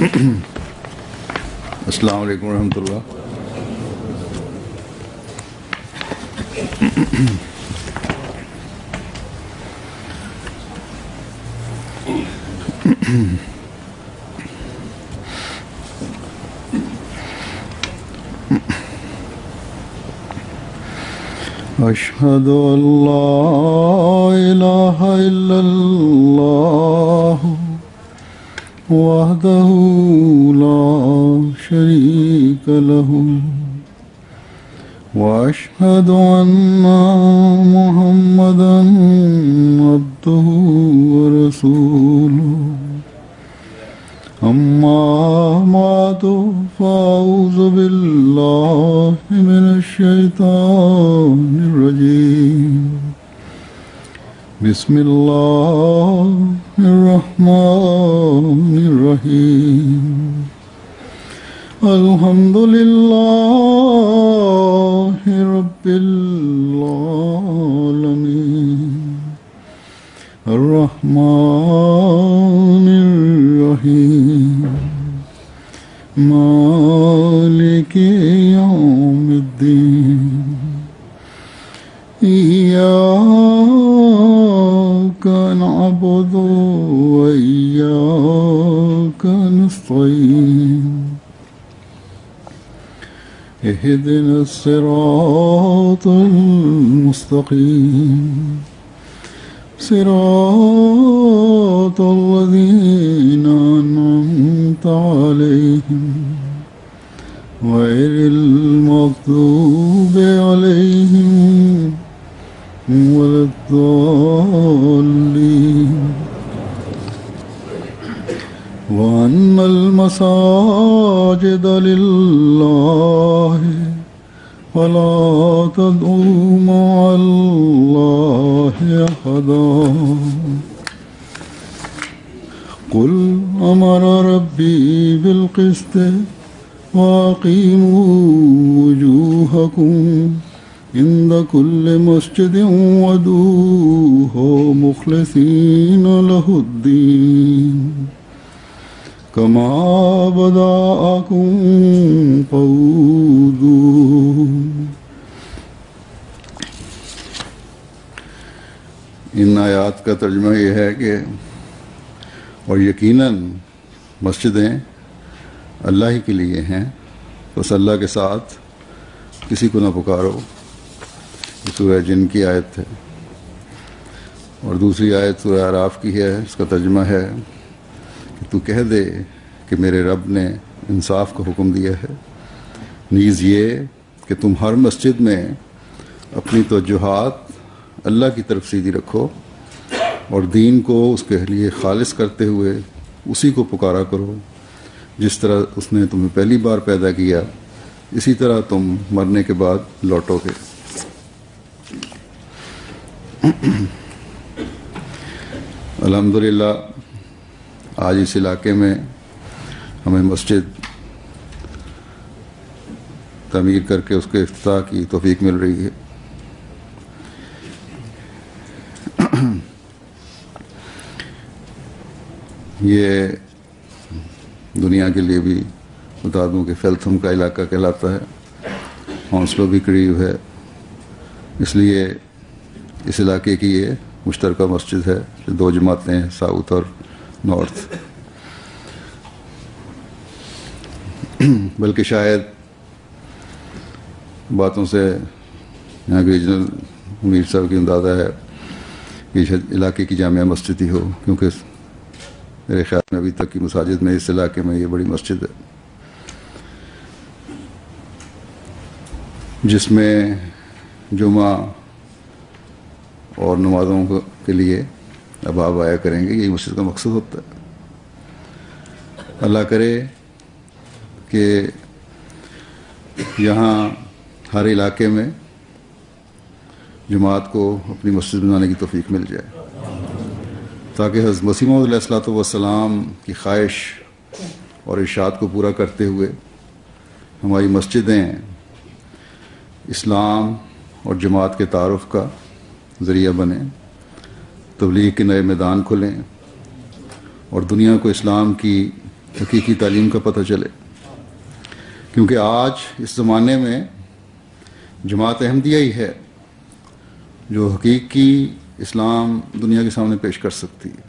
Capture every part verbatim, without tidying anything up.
السلام علیکم ورحمۃ اللہ. اشہد ان لا الہ الا اللہ وحدہ لا شریک لہ واشہد ان محمدا عبدہ ورسولہ. اما بعد فاعوذ باللہ من الشیطان الرجیم. بسم اللہ الرحمن الرحیم. الحمد للہ رب العالمین الرحمن الرحیم مالک یوم الدین. ایاک نعبد و ایاک نستعین. اهدنا الصراط المستقيم صراط الذين أنعمت عليهم غير المغضوب عليهم ولا الضالين. وأن المساجد لله فلا تدعوا مع الله أحدا. قل أمر ربي بالقسط وأقيموا وجوهكم عند كل مسجد وادعوه مخلصين له الدين كما بدأكم تعودون. ان آیات کا ترجمہ یہ ہے کہ اور یقیناً مسجدیں اللہ ہی کے لیے ہیں، بس اللہ کے ساتھ کسی کو نہ پکارو. یہ سورہ جن کی آیت ہے، اور دوسری آیت سورہ اعراف کی ہے. اس کا ترجمہ ہے تو کہہ دے کہ میرے رب نے انصاف کا حکم دیا ہے، نیز یہ کہ تم ہر مسجد میں اپنی توجہات اللہ کی طرف سیدھی رکھو اور دین کو اس کے لیے خالص کرتے ہوئے اسی کو پکارا کرو. جس طرح اس نے تمہیں پہلی بار پیدا کیا اسی طرح تم مرنے کے بعد لوٹو گے. الحمدللہ آج اس علاقے میں ہمیں مسجد تعمیر کر کے اس کے افتتاح کی توفیق مل رہی ہے. یہ دنیا کے لیے بھی بتا دوں کہ فیلتھم کا علاقہ کہلاتا ہے، ہانسلو بھی قریب ہے، اس لیے اس علاقے کی یہ مشترکہ مسجد ہے. دو جماعتیں ہیں، ساؤتھ اور نارتھ. بلکہ شاید باتوں سے یہاں کے ریجنل امیر صاحب کی اندازہ ہے کہ علاقے کی جامعہ مسجد ہی ہو، کیونکہ میرے خیال میں ابھی تک کی مساجد میں اس علاقے میں یہ بڑی مسجد ہے جس میں جمعہ اور نمازوں کے لیے اب آیا کریں گے. یہی مسجد کا مقصد ہوتا ہے. اللہ کرے کہ یہاں ہر علاقے میں جماعت کو اپنی مسجد بنانے کی توفیق مل جائے، تاکہ حضرت مسیح موعود علیہ الصلوۃ والسلام کی خواہش اور ارشاد کو پورا کرتے ہوئے ہماری مسجدیں اسلام اور جماعت کے تعارف کا ذریعہ بنیں، تبلیغ کے نئے میدان کھلیں اور دنیا کو اسلام کی حقیقی تعلیم کا پتہ چلے، کیونکہ آج اس زمانے میں جماعت احمدیہ ہی ہے جو حقیقی اسلام دنیا کے سامنے پیش کر سکتی ہے۔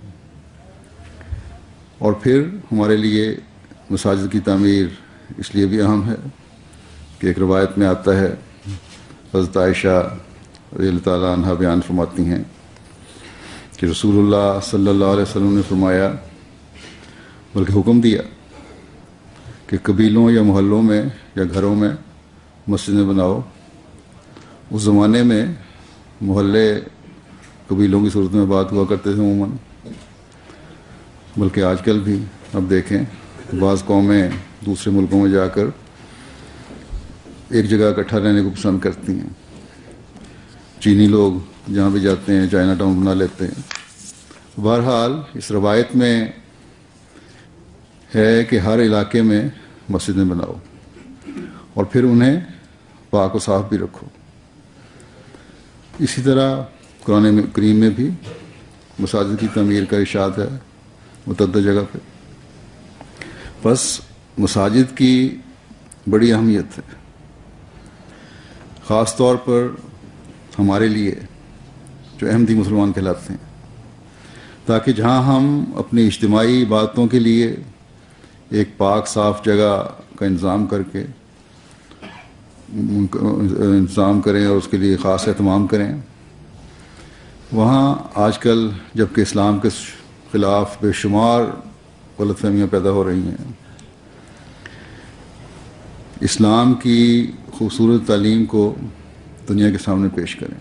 اور پھر ہمارے لیے مساجد کی تعمیر اس لیے بھی اہم ہے کہ ایک روایت میں آتا ہے، حضرت عائشہ رضی اللہ تعالیٰ عنہا بیان فرماتی ہیں کہ رسول اللہ صلی اللہ علیہ وسلم نے فرمایا، بلکہ حکم دیا کہ قبیلوں یا محلوں میں یا گھروں میں مسجدیں بناؤ۔ اس زمانے میں محلے قبیلوں کی صورت میں بات ہوا کرتے تھے عموماً، بلکہ آج کل بھی اب دیکھیں بعض قومیں دوسرے ملکوں میں جا کر ایک جگہ اکٹھا رہنے کو پسند کرتی ہیں۔ چینی لوگ جہاں بھی جاتے ہیں چائنا ٹاؤن بنا لیتے ہیں۔ بہرحال اس روایت میں ہے کہ ہر علاقے میں مسجدیں بناؤ اور پھر انہیں پاک و صاف بھی رکھو۔ اسی طرح قرآن کریم میں بھی مساجد کی تعمیر کا ارشاد ہے متعدد جگہ پہ۔ بس مساجد کی بڑی اہمیت ہے، خاص طور پر ہمارے لیے جو احمدی مسلمان کہلاتے ہیں، تاکہ جہاں ہم اپنی اجتماعی باتوں کے لیے ایک پاک صاف جگہ کا انتظام کر کے انتظام کریں اور اس کے لیے خاص اہتمام کریں، وہاں آج کل جبکہ اسلام کے خلاف بے شمار غلط فہمیاں پیدا ہو رہی ہیں، اسلام کی خوبصورت تعلیم کو دنیا کے سامنے پیش کریں۔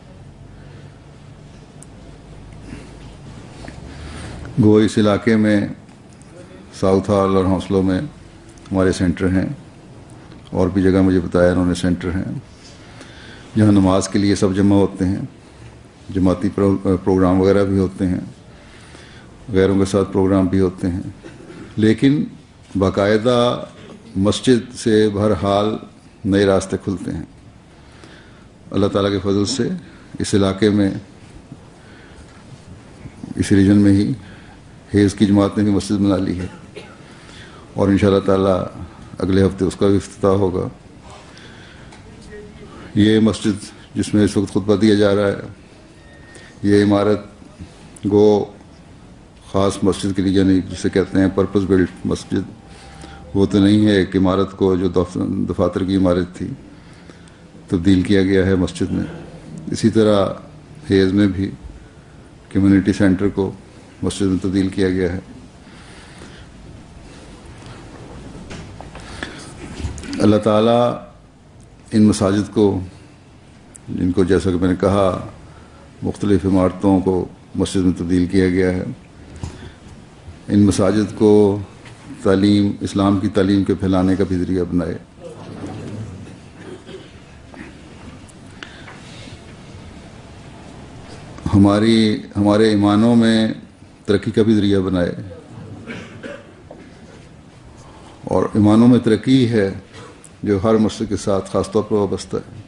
گو اس علاقے میں ساؤتھ ہال اور ہانسلو میں ہمارے سینٹر ہیں، اور بھی جگہ مجھے بتایا انہوں نے سینٹر ہیں جہاں نماز کے لیے سب جمع ہوتے ہیں، جماعتی پروگرام وغیرہ بھی ہوتے ہیں، غیروں کے ساتھ پروگرام بھی ہوتے ہیں، لیکن باقاعدہ مسجد سے بہرحال نئے راستے کھلتے ہیں۔ اللہ تعالیٰ کے فضل سے اس علاقے میں، اس ریجن میں ہی حیض کی جماعت نے بھی مسجد بنا لی ہے، اور ان شاء اللہ تعالیٰ اگلے ہفتے اس کا بھی افتتاح ہوگا۔ یہ مسجد جس میں اس وقت خطبہ دیا جا رہا ہے، یہ عمارت گو خاص مسجد کے لیے، یعنی جسے کہتے ہیں پرپز بلڈ مسجد، وہ تو نہیں ہے۔ ایک عمارت کو جو دفاتر کی عمارت تھی تبدیل کیا گیا ہے مسجد میں۔ اسی طرح حیض میں بھی کمیونٹی سینٹر کو مسجد میں تبدیل کیا گیا ہے۔ اللہ تعالیٰ ان مساجد کو، جن کو جیسا کہ میں نے کہا مختلف عمارتوں کو مسجد میں تبدیل کیا گیا ہے، ان مساجد کو تعلیم، اسلام کی تعلیم کے پھیلانے کا بھی ذریعہ بنائے۔ ہماری ہمارے ایمانوں میں ترقی کا بھی ذریعہ بنائے، اور ایمانوں میں ترقی ہے جو ہر مسجد کے ساتھ خاص طور پر وابستہ ہے۔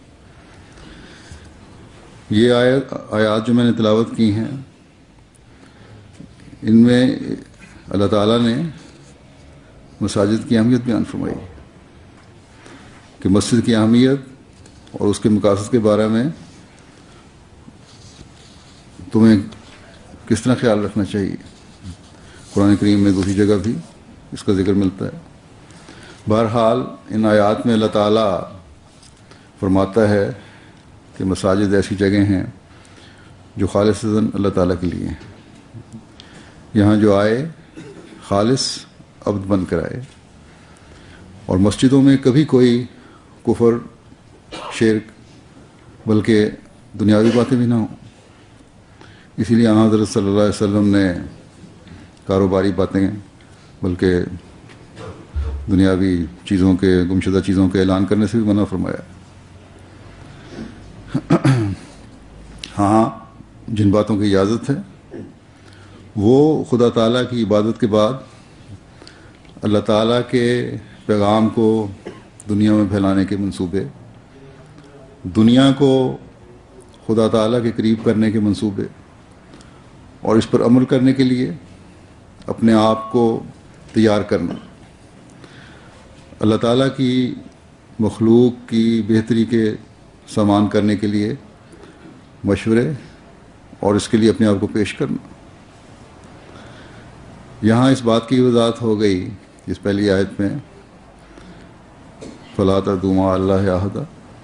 یہ آیت آیات جو میں نے تلاوت کی ہیں، ان میں اللہ تعالیٰ نے مساجد کی اہمیت بیان فرمائی کہ مسجد کی اہمیت اور اس کے مقاصد کے بارے میں تمہیں کس طرح خیال رکھنا چاہیے۔ قرآن کریم میں دوسری جگہ بھی اس کا ذکر ملتا ہے۔ بہرحال ان آیات میں اللہ تعالیٰ فرماتا ہے کہ مساجد ایسی جگہیں ہیں جو خالصتاً اللہ تعالیٰ کے لیے ہیں۔ یہاں جو آئے خالص عبد بن کر آئے، اور مسجدوں میں کبھی کوئی کفر، شرک، بلکہ دنیاوی باتیں بھی نہ ہوں۔ اسی لیے حضرت صلی اللہ علیہ وسلم نے کاروباری باتیں بلکہ دنیاوی چیزوں کے، گمشدہ چیزوں کے اعلان کرنے سے بھی منع فرمایا۔ ہاں، جن باتوں کی اجازت ہے وہ خدا تعالیٰ کی عبادت کے بعد اللہ تعالیٰ کے پیغام کو دنیا میں پھیلانے کے منصوبے، دنیا کو خدا تعالیٰ کے قریب کرنے کے منصوبے، اور اس پر عمل کرنے کے لیے اپنے آپ کو تیار کرنا، اللہ تعالیٰ کی مخلوق کی بہتری کے سامان کرنے کے لیے مشورے اور اس کے لیے اپنے آپ کو پیش کرنا۔ یہاں اس بات کی وضاحت ہو گئی اس پہلی آیت میں، فَلَا تَدْعُوا مَعَ اللَّهِ أَحَدًا،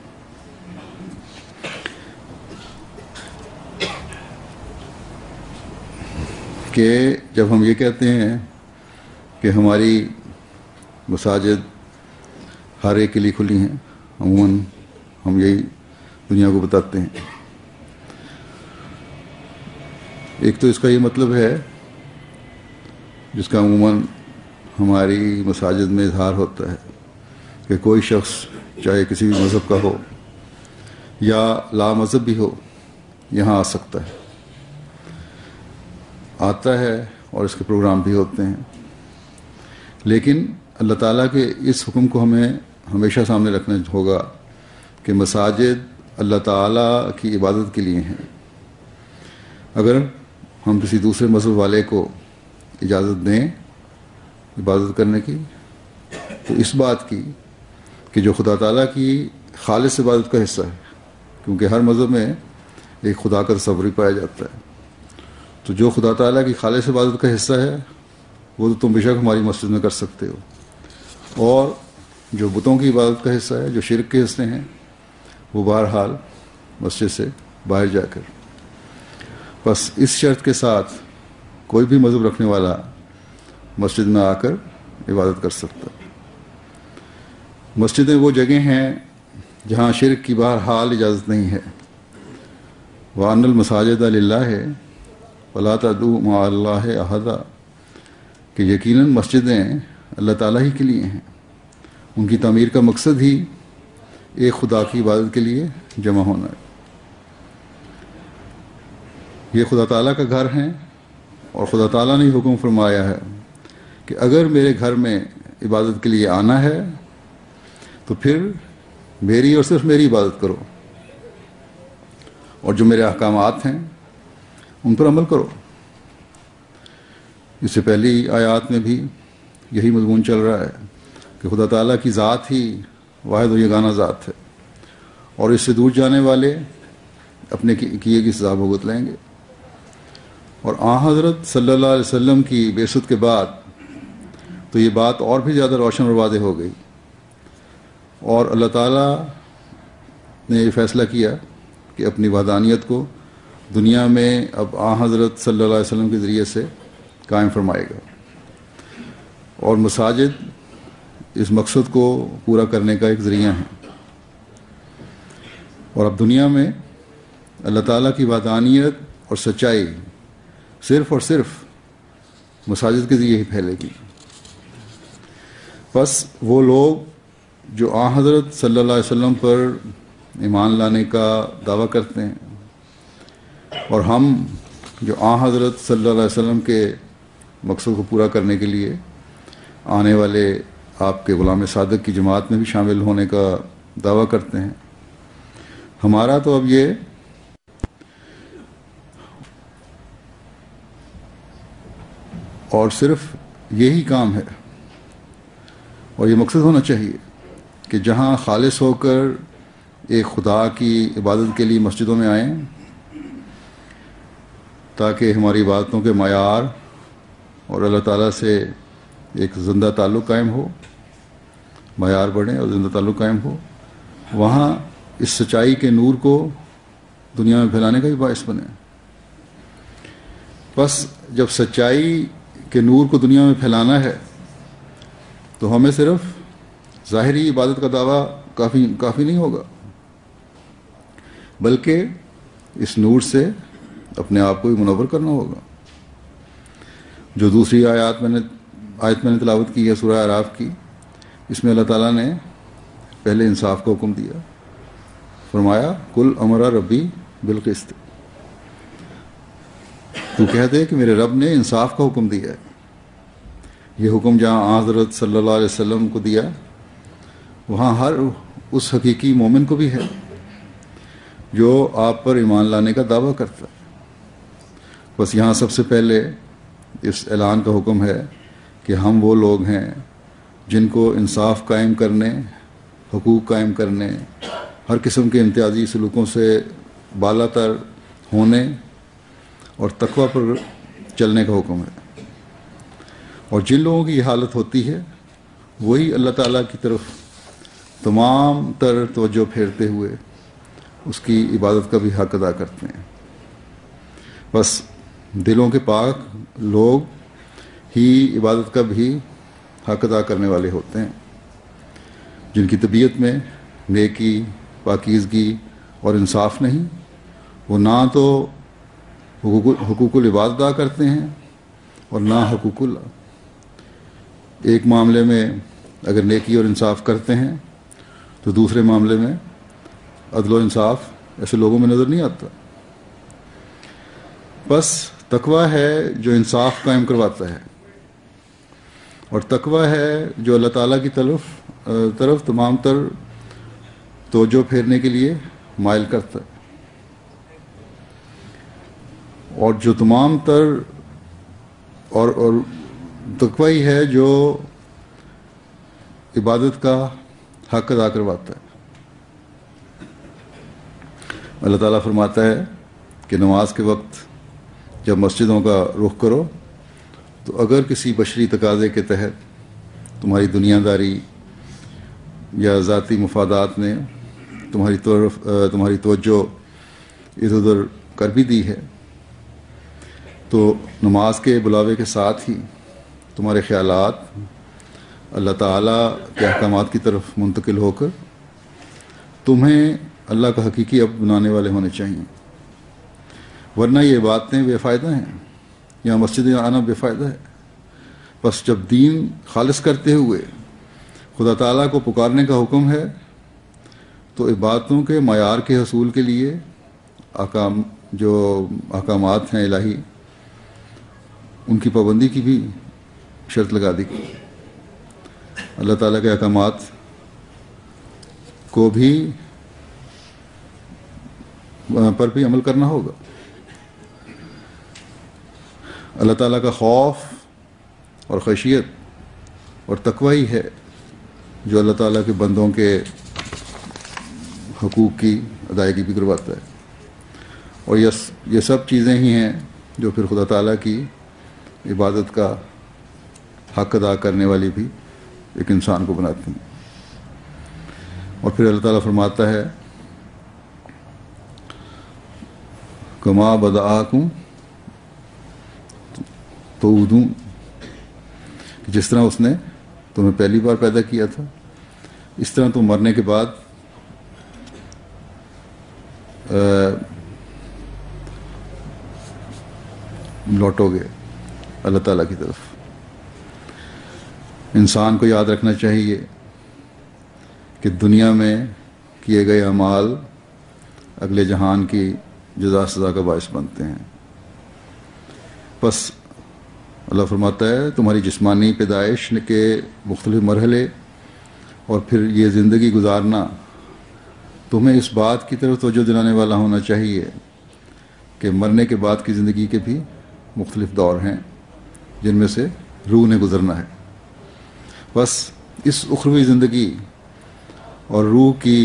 کہ جب ہم یہ کہتے ہیں کہ ہماری مساجد ہر ایک کے لیے کھلی ہیں، عموماً ہم یہی دنیا کو بتاتے ہیں، ایک تو اس کا یہ مطلب ہے جس کا عموماً ہماری مساجد میں اظہار ہوتا ہے کہ کوئی شخص چاہے کسی بھی مذہب کا ہو یا لا مذہب بھی ہو یہاں آ سکتا ہے، آتا ہے اور اس کے پروگرام بھی ہوتے ہیں، لیکن اللہ تعالیٰ کے اس حکم کو ہمیں ہمیشہ سامنے رکھنا ہوگا کہ مساجد اللہ تعالیٰ کی عبادت کے لیے ہیں۔ اگر ہم کسی دوسرے مذہب والے کو اجازت دیں عبادت کرنے کی تو اس بات کی کہ جو خدا تعالیٰ کی خالص عبادت کا حصہ ہے، کیونکہ ہر مذہب میں ایک خدا کا تصور ہی پایا جاتا ہے، تو جو خدا تعالیٰ کی خالص عبادت کا حصہ ہے وہ تو تم بے شک ہماری مسجد میں کر سکتے ہو، اور جو بتوں کی عبادت کا حصہ ہے، جو شرک کے حصے ہیں، وہ بہرحال مسجد سے باہر جا کر۔ بس اس شرط کے ساتھ کوئی بھی مذہب رکھنے والا مسجد میں آ کر عبادت کر سکتا ہے۔ مسجدیں وہ جگہ ہیں جہاں شرک کی بہرحال اجازت نہیں ہے، وَأَنَّ الْمَسَاجِدَ لِلَّهِ وَلَا تَدْعُوا مَعَ اللَّهِ أَحَدًا، کہ یقیناً مسجدیں اللہ تعالیٰ ہی کے لیے ہیں، ان کی تعمیر کا مقصد ہی ایک خدا کی عبادت کے لیے جمع ہونا ہے۔ یہ خدا تعالیٰ کا گھر ہیں اور خدا تعالیٰ نے حکم فرمایا ہے کہ اگر میرے گھر میں عبادت کے لیے آنا ہے تو پھر میری اور صرف میری عبادت کرو، اور جو میرے احکامات ہیں ان پر عمل کرو۔ اس سے پہلی آیات میں بھی یہی مضمون چل رہا ہے کہ خدا تعالیٰ کی ذات ہی واحد و یگانہ ذات ہے، اور اس سے دور جانے والے اپنے کیے کی سزا بھگت لیں گے۔ اور آن حضرت صلی اللہ علیہ وسلم کی بعثت کے بعد تو یہ بات اور بھی زیادہ روشن اور واضح ہو گئی، اور اللہ تعالیٰ نے یہ فیصلہ کیا کہ اپنی وحدانیت کو دنیا میں اب آن حضرت صلی اللہ علیہ وسلم کے ذریعے سے قائم فرمائے گا، اور مساجد اس مقصد کو پورا کرنے کا ایک ذریعہ ہے۔ اور اب دنیا میں اللہ تعالیٰ کی وحدانیت اور سچائی صرف اور صرف مساجد کے ذریعے ہی پھیلے گی۔ بس وہ لوگ جو آن حضرت صلی اللہ علیہ وسلم پر ایمان لانے کا دعویٰ کرتے ہیں، اور ہم جو آن حضرت صلی اللہ علیہ وسلم کے مقصد کو پورا کرنے کے لیے آنے والے آپ کے غلام صادق کی جماعت میں بھی شامل ہونے کا دعویٰ کرتے ہیں، ہمارا تو اب یہ اور صرف یہی کام ہے، اور یہ مقصد ہونا چاہیے کہ جہاں خالص ہو کر ایک خدا کی عبادت کے لیے مسجدوں میں آئیں، تاکہ ہماری عبادتوں کے معیار اور اللہ تعالیٰ سے ایک زندہ تعلق قائم ہو، معیار بڑھیں اور زندہ تعلق قائم ہو، وہاں اس سچائی کے نور کو دنیا میں پھیلانے کا بھی باعث بنے۔ بس جب سچائی کے نور کو دنیا میں پھیلانا ہے تو ہمیں صرف ظاہری عبادت کا دعویٰ کافی کافی نہیں ہوگا، بلکہ اس نور سے اپنے آپ کو بھی منور کرنا ہوگا۔ جو دوسری آیات میں نے آیت میں نے تلاوت کی ہے سورہ اعراف کی، اس میں اللہ تعالیٰ نے پہلے انصاف کا حکم دیا، فرمایا کل امر ربی بالقسط، تو کہہ دے کہ میرے رب نے انصاف کا حکم دیا ہے۔ یہ حکم جہاں حضرت صلی اللہ علیہ وسلم کو دیا، وہاں ہر اس حقیقی مومن کو بھی ہے جو آپ پر ایمان لانے کا دعویٰ کرتا ہے۔ بس یہاں سب سے پہلے اس اعلان کا حکم ہے کہ ہم وہ لوگ ہیں جن کو انصاف قائم کرنے، حقوق قائم کرنے، ہر قسم کے امتیازی سلوکوں سے بالا تر ہونے اور تقوی پر چلنے کا حکم ہے۔ اور جن لوگوں کی یہ حالت ہوتی ہے وہی اللہ تعالیٰ کی طرف تمام تر توجہ پھیرتے ہوئے اس کی عبادت کا بھی حق ادا کرتے ہیں۔ بس دلوں کے پاک لوگ ہی عبادت کا بھی حق ادا کرنے والے ہوتے ہیں، جن کی طبیعت میں نیکی، پاکیزگی اور انصاف نہیں، وہ نہ تو حقوق حقوق العباد ادا کرتے ہیں اور نہ حقوق اللہ۔ ایک معاملے میں اگر نیکی اور انصاف کرتے ہیں تو دوسرے معاملے میں عدل و انصاف ایسے لوگوں میں نظر نہیں آتا۔ بس تقوی ہے جو انصاف قائم کرواتا ہے، اور تقوی ہے جو اللہ تعالیٰ کی طرف طرف تمام تر توجہ پھیرنے کے لیے مائل کرتا ہے، اور جو تمام تر اور اور تقوی ہی ہے جو عبادت کا حق ادا کرواتا ہے۔ اللہ تعالیٰ فرماتا ہے کہ نماز کے وقت جب مسجدوں کا رخ کرو تو اگر کسی بشری تقاضے کے تحت تمہاری دنیا داری یا ذاتی مفادات نے تمہاری طرف تمہاری توجہ ادھر ادھر کر بھی دی ہے تو نماز کے بلاوے کے ساتھ ہی تمہارے خیالات اللہ تعالیٰ کے احکامات کی طرف منتقل ہو کر تمہیں اللہ کا حقیقی عبد بنانے والے ہونے چاہیے، ورنہ یہ باتیں بے فائدہ ہیں، یہاں مسجد میں آنا بے فائدہ ہے۔ بس جب دین خالص کرتے ہوئے خدا تعالیٰ کو پکارنے کا حکم ہے تو عبادتوں کے معیار کے حصول کے لیے احکام جو احکامات ہیں الہی ان کی پابندی کی بھی شرط لگا دی گئی۔ اللہ تعالیٰ کے احکامات کو بھی پر بھی عمل کرنا ہوگا۔ اللہ تعالیٰ کا خوف اور خشیت اور تقوی ہی ہے جو اللہ تعالیٰ کے بندوں کے حقوق کی ادائیگی بھی کرواتا ہے، اور یہ یہ سب چیزیں ہی ہیں جو پھر خدا تعالیٰ کی عبادت کا حق ادا کرنے والی بھی ایک انسان کو بناتی ہیں۔ اور پھر اللہ تعالیٰ فرماتا ہے کما بدعاکم تعودون، جس طرح اس نے تمہیں پہلی بار پیدا کیا تھا اس طرح تم مرنے کے بعد لوٹو گے اللہ تعالیٰ کی طرف۔ انسان کو یاد رکھنا چاہیے کہ دنیا میں کیے گئے اعمال اگلے جہان کی جزا سزا کا باعث بنتے ہیں۔ بس اللہ فرماتا ہے تمہاری جسمانی پیدائش کے مختلف مرحلے اور پھر یہ زندگی گزارنا تمہیں اس بات کی طرف توجہ دلانے والا ہونا چاہیے کہ مرنے کے بعد کی زندگی کے بھی مختلف دور ہیں جن میں سے روح نے گزرنا ہے۔ بس اس اخروی زندگی اور روح کی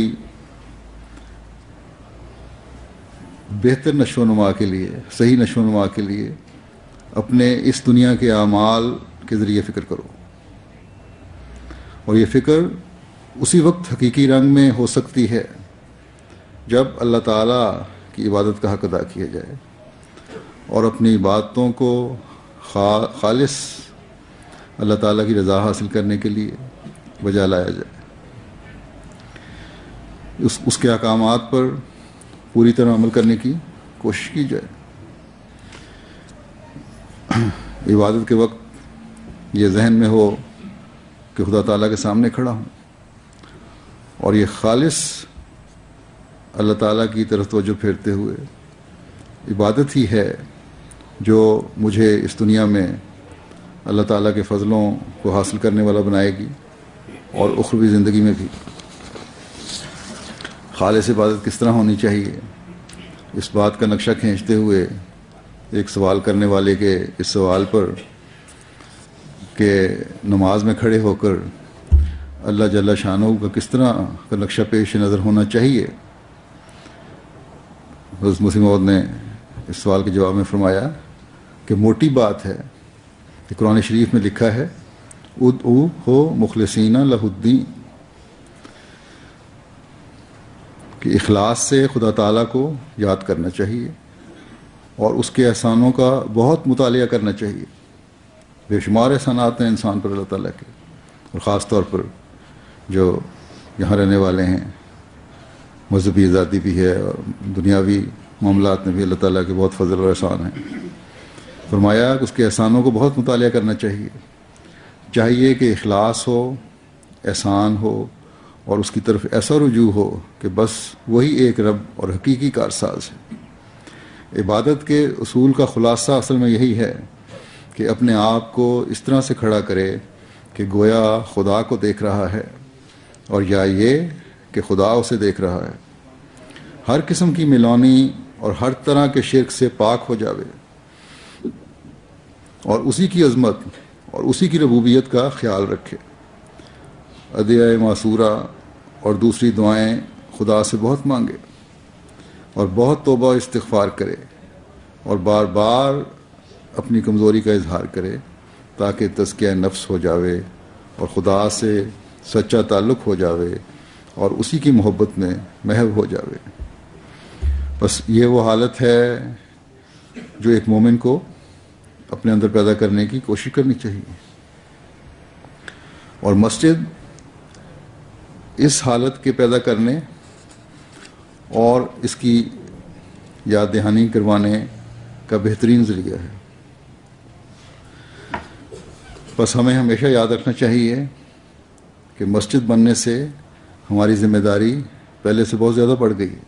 بہتر نشو و نما کے لیے، صحیح نشو و نما کے لیے اپنے اس دنیا کے اعمال کے ذریعے فکر کرو، اور یہ فکر اسی وقت حقیقی رنگ میں ہو سکتی ہے جب اللہ تعالیٰ کی عبادت کا حق ادا کیا جائے اور اپنی عبادتوں کو خالص اللہ تعالیٰ کی رضا حاصل کرنے کے لیے بجا لایا جائے، اس اس کے احکامات پر پوری طرح عمل کرنے کی کوشش کی جائے۔ عبادت کے وقت یہ ذہن میں ہو کہ خدا تعالیٰ کے سامنے کھڑا ہوں اور یہ خالص اللہ تعالیٰ کی طرف توجہ پھیرتے ہوئے عبادت ہی ہے جو مجھے اس دنیا میں اللہ تعالیٰ کے فضلوں کو حاصل کرنے والا بنائے گی، اور اخروی زندگی میں بھی۔ خالص عبادت کس طرح ہونی چاہیے اس بات کا نقشہ کھینچتے ہوئے ایک سوال کرنے والے کے اس سوال پر کہ نماز میں کھڑے ہو کر اللہ جل شانہ کا کس طرح کا نقشہ پیش نظر ہونا چاہیے. حضرت مسیح موعود نے اس سوال کے جواب میں فرمایا کہ موٹی بات ہے کہ قرآن شریف میں لکھا ہے ادعو ہو مخلصین لہ الدین، کہ اخلاص سے خدا تعالیٰ کو یاد کرنا چاہیے اور اس کے احسانوں کا بہت مطالعہ کرنا چاہیے. بے شمار احسانات ہیں انسان پر اللہ تعالیٰ کے، اور خاص طور پر جو یہاں رہنے والے ہیں. مذہبی آزادی بھی ہے اور دنیاوی معاملات میں بھی اللہ تعالیٰ کے بہت فضل اور احسان ہیں. فرمایا کہ اس کے احسانوں کو بہت مطالعہ کرنا چاہیے. چاہیے کہ اخلاص ہو، احسان ہو، اور اس کی طرف ایسا رجوع ہو کہ بس وہی ایک رب اور حقیقی کارساز ہے. عبادت کے اصول کا خلاصہ اصل میں یہی ہے کہ اپنے آپ کو اس طرح سے کھڑا کرے کہ گویا خدا کو دیکھ رہا ہے، اور یا یہ کہ خدا اسے دیکھ رہا ہے. ہر قسم کی ملونی اور ہر طرح کے شرک سے پاک ہو جاوے، اور اسی کی عظمت اور اسی کی ربوبیت کا خیال رکھے. ادعیہ معصورہ اور دوسری دعائیں خدا سے بہت مانگے، اور بہت توبہ استغفار کرے، اور بار بار اپنی کمزوری کا اظہار کرے تاکہ تزکیہ نفس ہو جاوے اور خدا سے سچا تعلق ہو جاوے اور اسی کی محبت میں محو ہو جاوے. بس یہ وہ حالت ہے جو ایک مومن کو اپنے اندر پیدا کرنے کی کوشش کرنی چاہیے. اور مسجد اس حالت کے پیدا کرنے اور اس کی یاد دہانی کروانے کا بہترین ذریعہ ہے. بس ہمیں ہمیشہ یاد رکھنا چاہیے کہ مسجد بننے سے ہماری ذمہ داری پہلے سے بہت زیادہ بڑھ گئی ہے.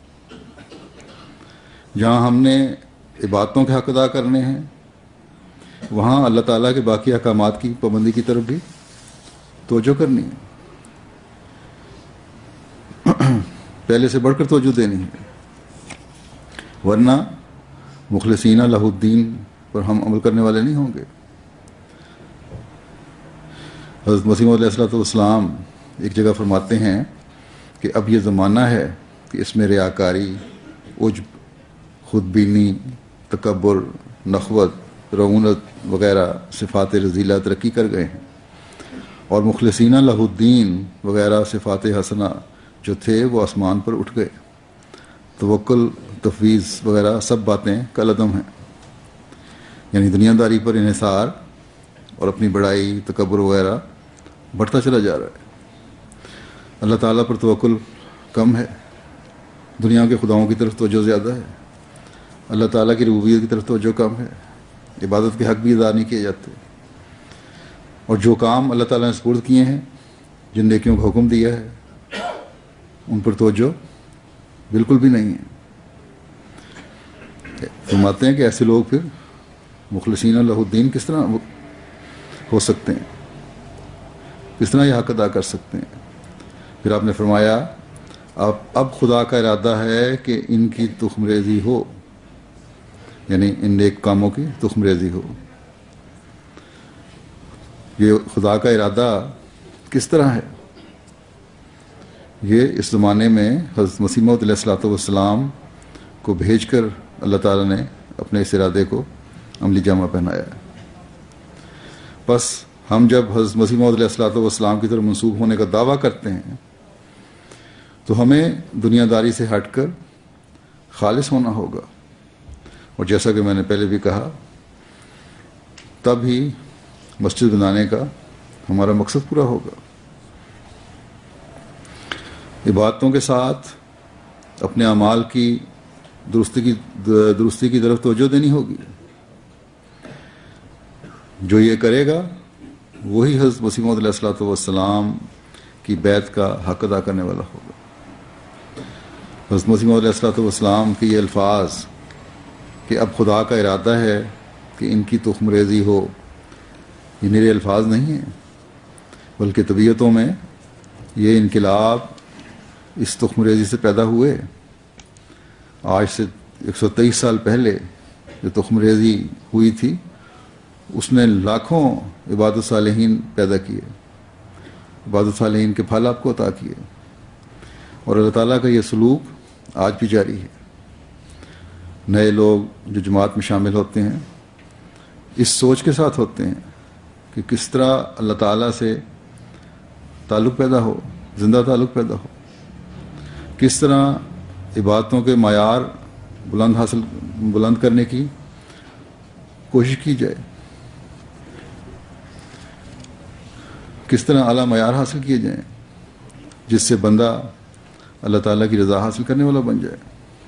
جہاں ہم نے عبادتوں کے حق ادا کرنے ہیں، وہاں اللہ تعالیٰ کے باقی احکامات کی پابندی کی طرف بھی توجہ کرنی ہے، پہلے سے بڑھ کر توجہ دینی ہے، ورنہ مخلصین لہ الدین پر ہم عمل کرنے والے نہیں ہوں گے. حضرت مسیح موعود علیہ الصلوۃ والسلام ایک جگہ فرماتے ہیں کہ اب یہ زمانہ ہے کہ اس میں ریاکاری، عجب، خود بینی، تکبر، نخوت، رعونت وغیرہ صفات رذیلہ ترقی کر گئے ہیں، اور مخلصین لہ الدین وغیرہ صفات حسنہ جو تھے وہ آسمان پر اٹھ گئے. توکل، تفویض وغیرہ سب باتیں کالعدم ہیں. یعنی دنیا داری پر انحصار اور اپنی بڑائی، تکبر وغیرہ بڑھتا چلا جا رہا ہے. اللہ تعالیٰ پر توکل کم ہے، دنیا کے خداؤں کی طرف توجہ زیادہ ہے. اللہ تعالیٰ کی ربوبیت کی طرف توجہ کم ہے، عبادت کے حق بھی ادا نہیں کیے جاتے. اور جو کام اللہ تعالیٰ نے سپرد کیے ہیں، جن نیکیوں کا حکم دیا ہے، ان پر توجہ بالکل بھی نہیں ہے. فرماتے ہیں کہ ایسے لوگ پھر مخلصین لہ الدین کس طرح ہو سکتے ہیں، کس طرح یہ حق ادا کر سکتے ہیں. پھر آپ نے فرمایا اب اب خدا کا ارادہ ہے کہ ان کی تخم ریزی ہو، یعنی ان نیک کاموں کی تخم ریزی ہو. یہ خدا کا ارادہ کس طرح ہے؟ یہ اس زمانے میں حضرت مسیح موعود علیہ الصلوۃ والسلام کو بھیج کر اللہ تعالیٰ نے اپنے اس ارادے کو عملی جامہ پہنایا ہے. بس ہم جب حضرت مسیح موعود علیہ الصلوۃ والسلام کی طرف منسوب ہونے کا دعویٰ کرتے ہیں تو ہمیں دنیا داری سے ہٹ کر خالص ہونا ہوگا. اور جیسا کہ میں نے پہلے بھی کہا، تب ہی مسجد بنانے کا ہمارا مقصد پورا ہوگا. عبادتوں کے ساتھ اپنے اعمال کی درستی کی درستی کی طرف توجہ دینی ہوگی. جو یہ کرے گا وہی حضرت مسیح موعود علیہ الصلوۃ والسلام کی بیعت کا حق ادا کرنے والا ہوگا. حضرت مسیح موعود علیہ الصلوۃ والسلام کے یہ الفاظ کہ اب خدا کا ارادہ ہے کہ ان کی تخم ریزی ہو، یہ میرے الفاظ نہیں ہیں، بلکہ طبیعتوں میں یہ انقلاب اس تخم ریزی سے پیدا ہوئے. آج سے ایک سو تیئیس سال پہلے جو تخم ریزی ہوئی تھی، اس نے لاکھوں عباد صالحین پیدا کیے، عباد صالحین کے پھل آپ کو عطا کیے، اور اللہ تعالیٰ کا یہ سلوک آج بھی جاری ہے۔ نئے لوگ جو جماعت میں شامل ہوتے ہیں اس سوچ کے ساتھ ہوتے ہیں کہ کس طرح اللہ تعالیٰ سے تعلق پیدا ہو، زندہ تعلق پیدا ہو، کس طرح عبادتوں کے معیار بلند حاصل بلند کرنے کی کوشش کی جائے، کس طرح اعلیٰ معیار حاصل کیے جائیں جس سے بندہ اللہ تعالیٰ کی رضا حاصل کرنے والا بن جائے۔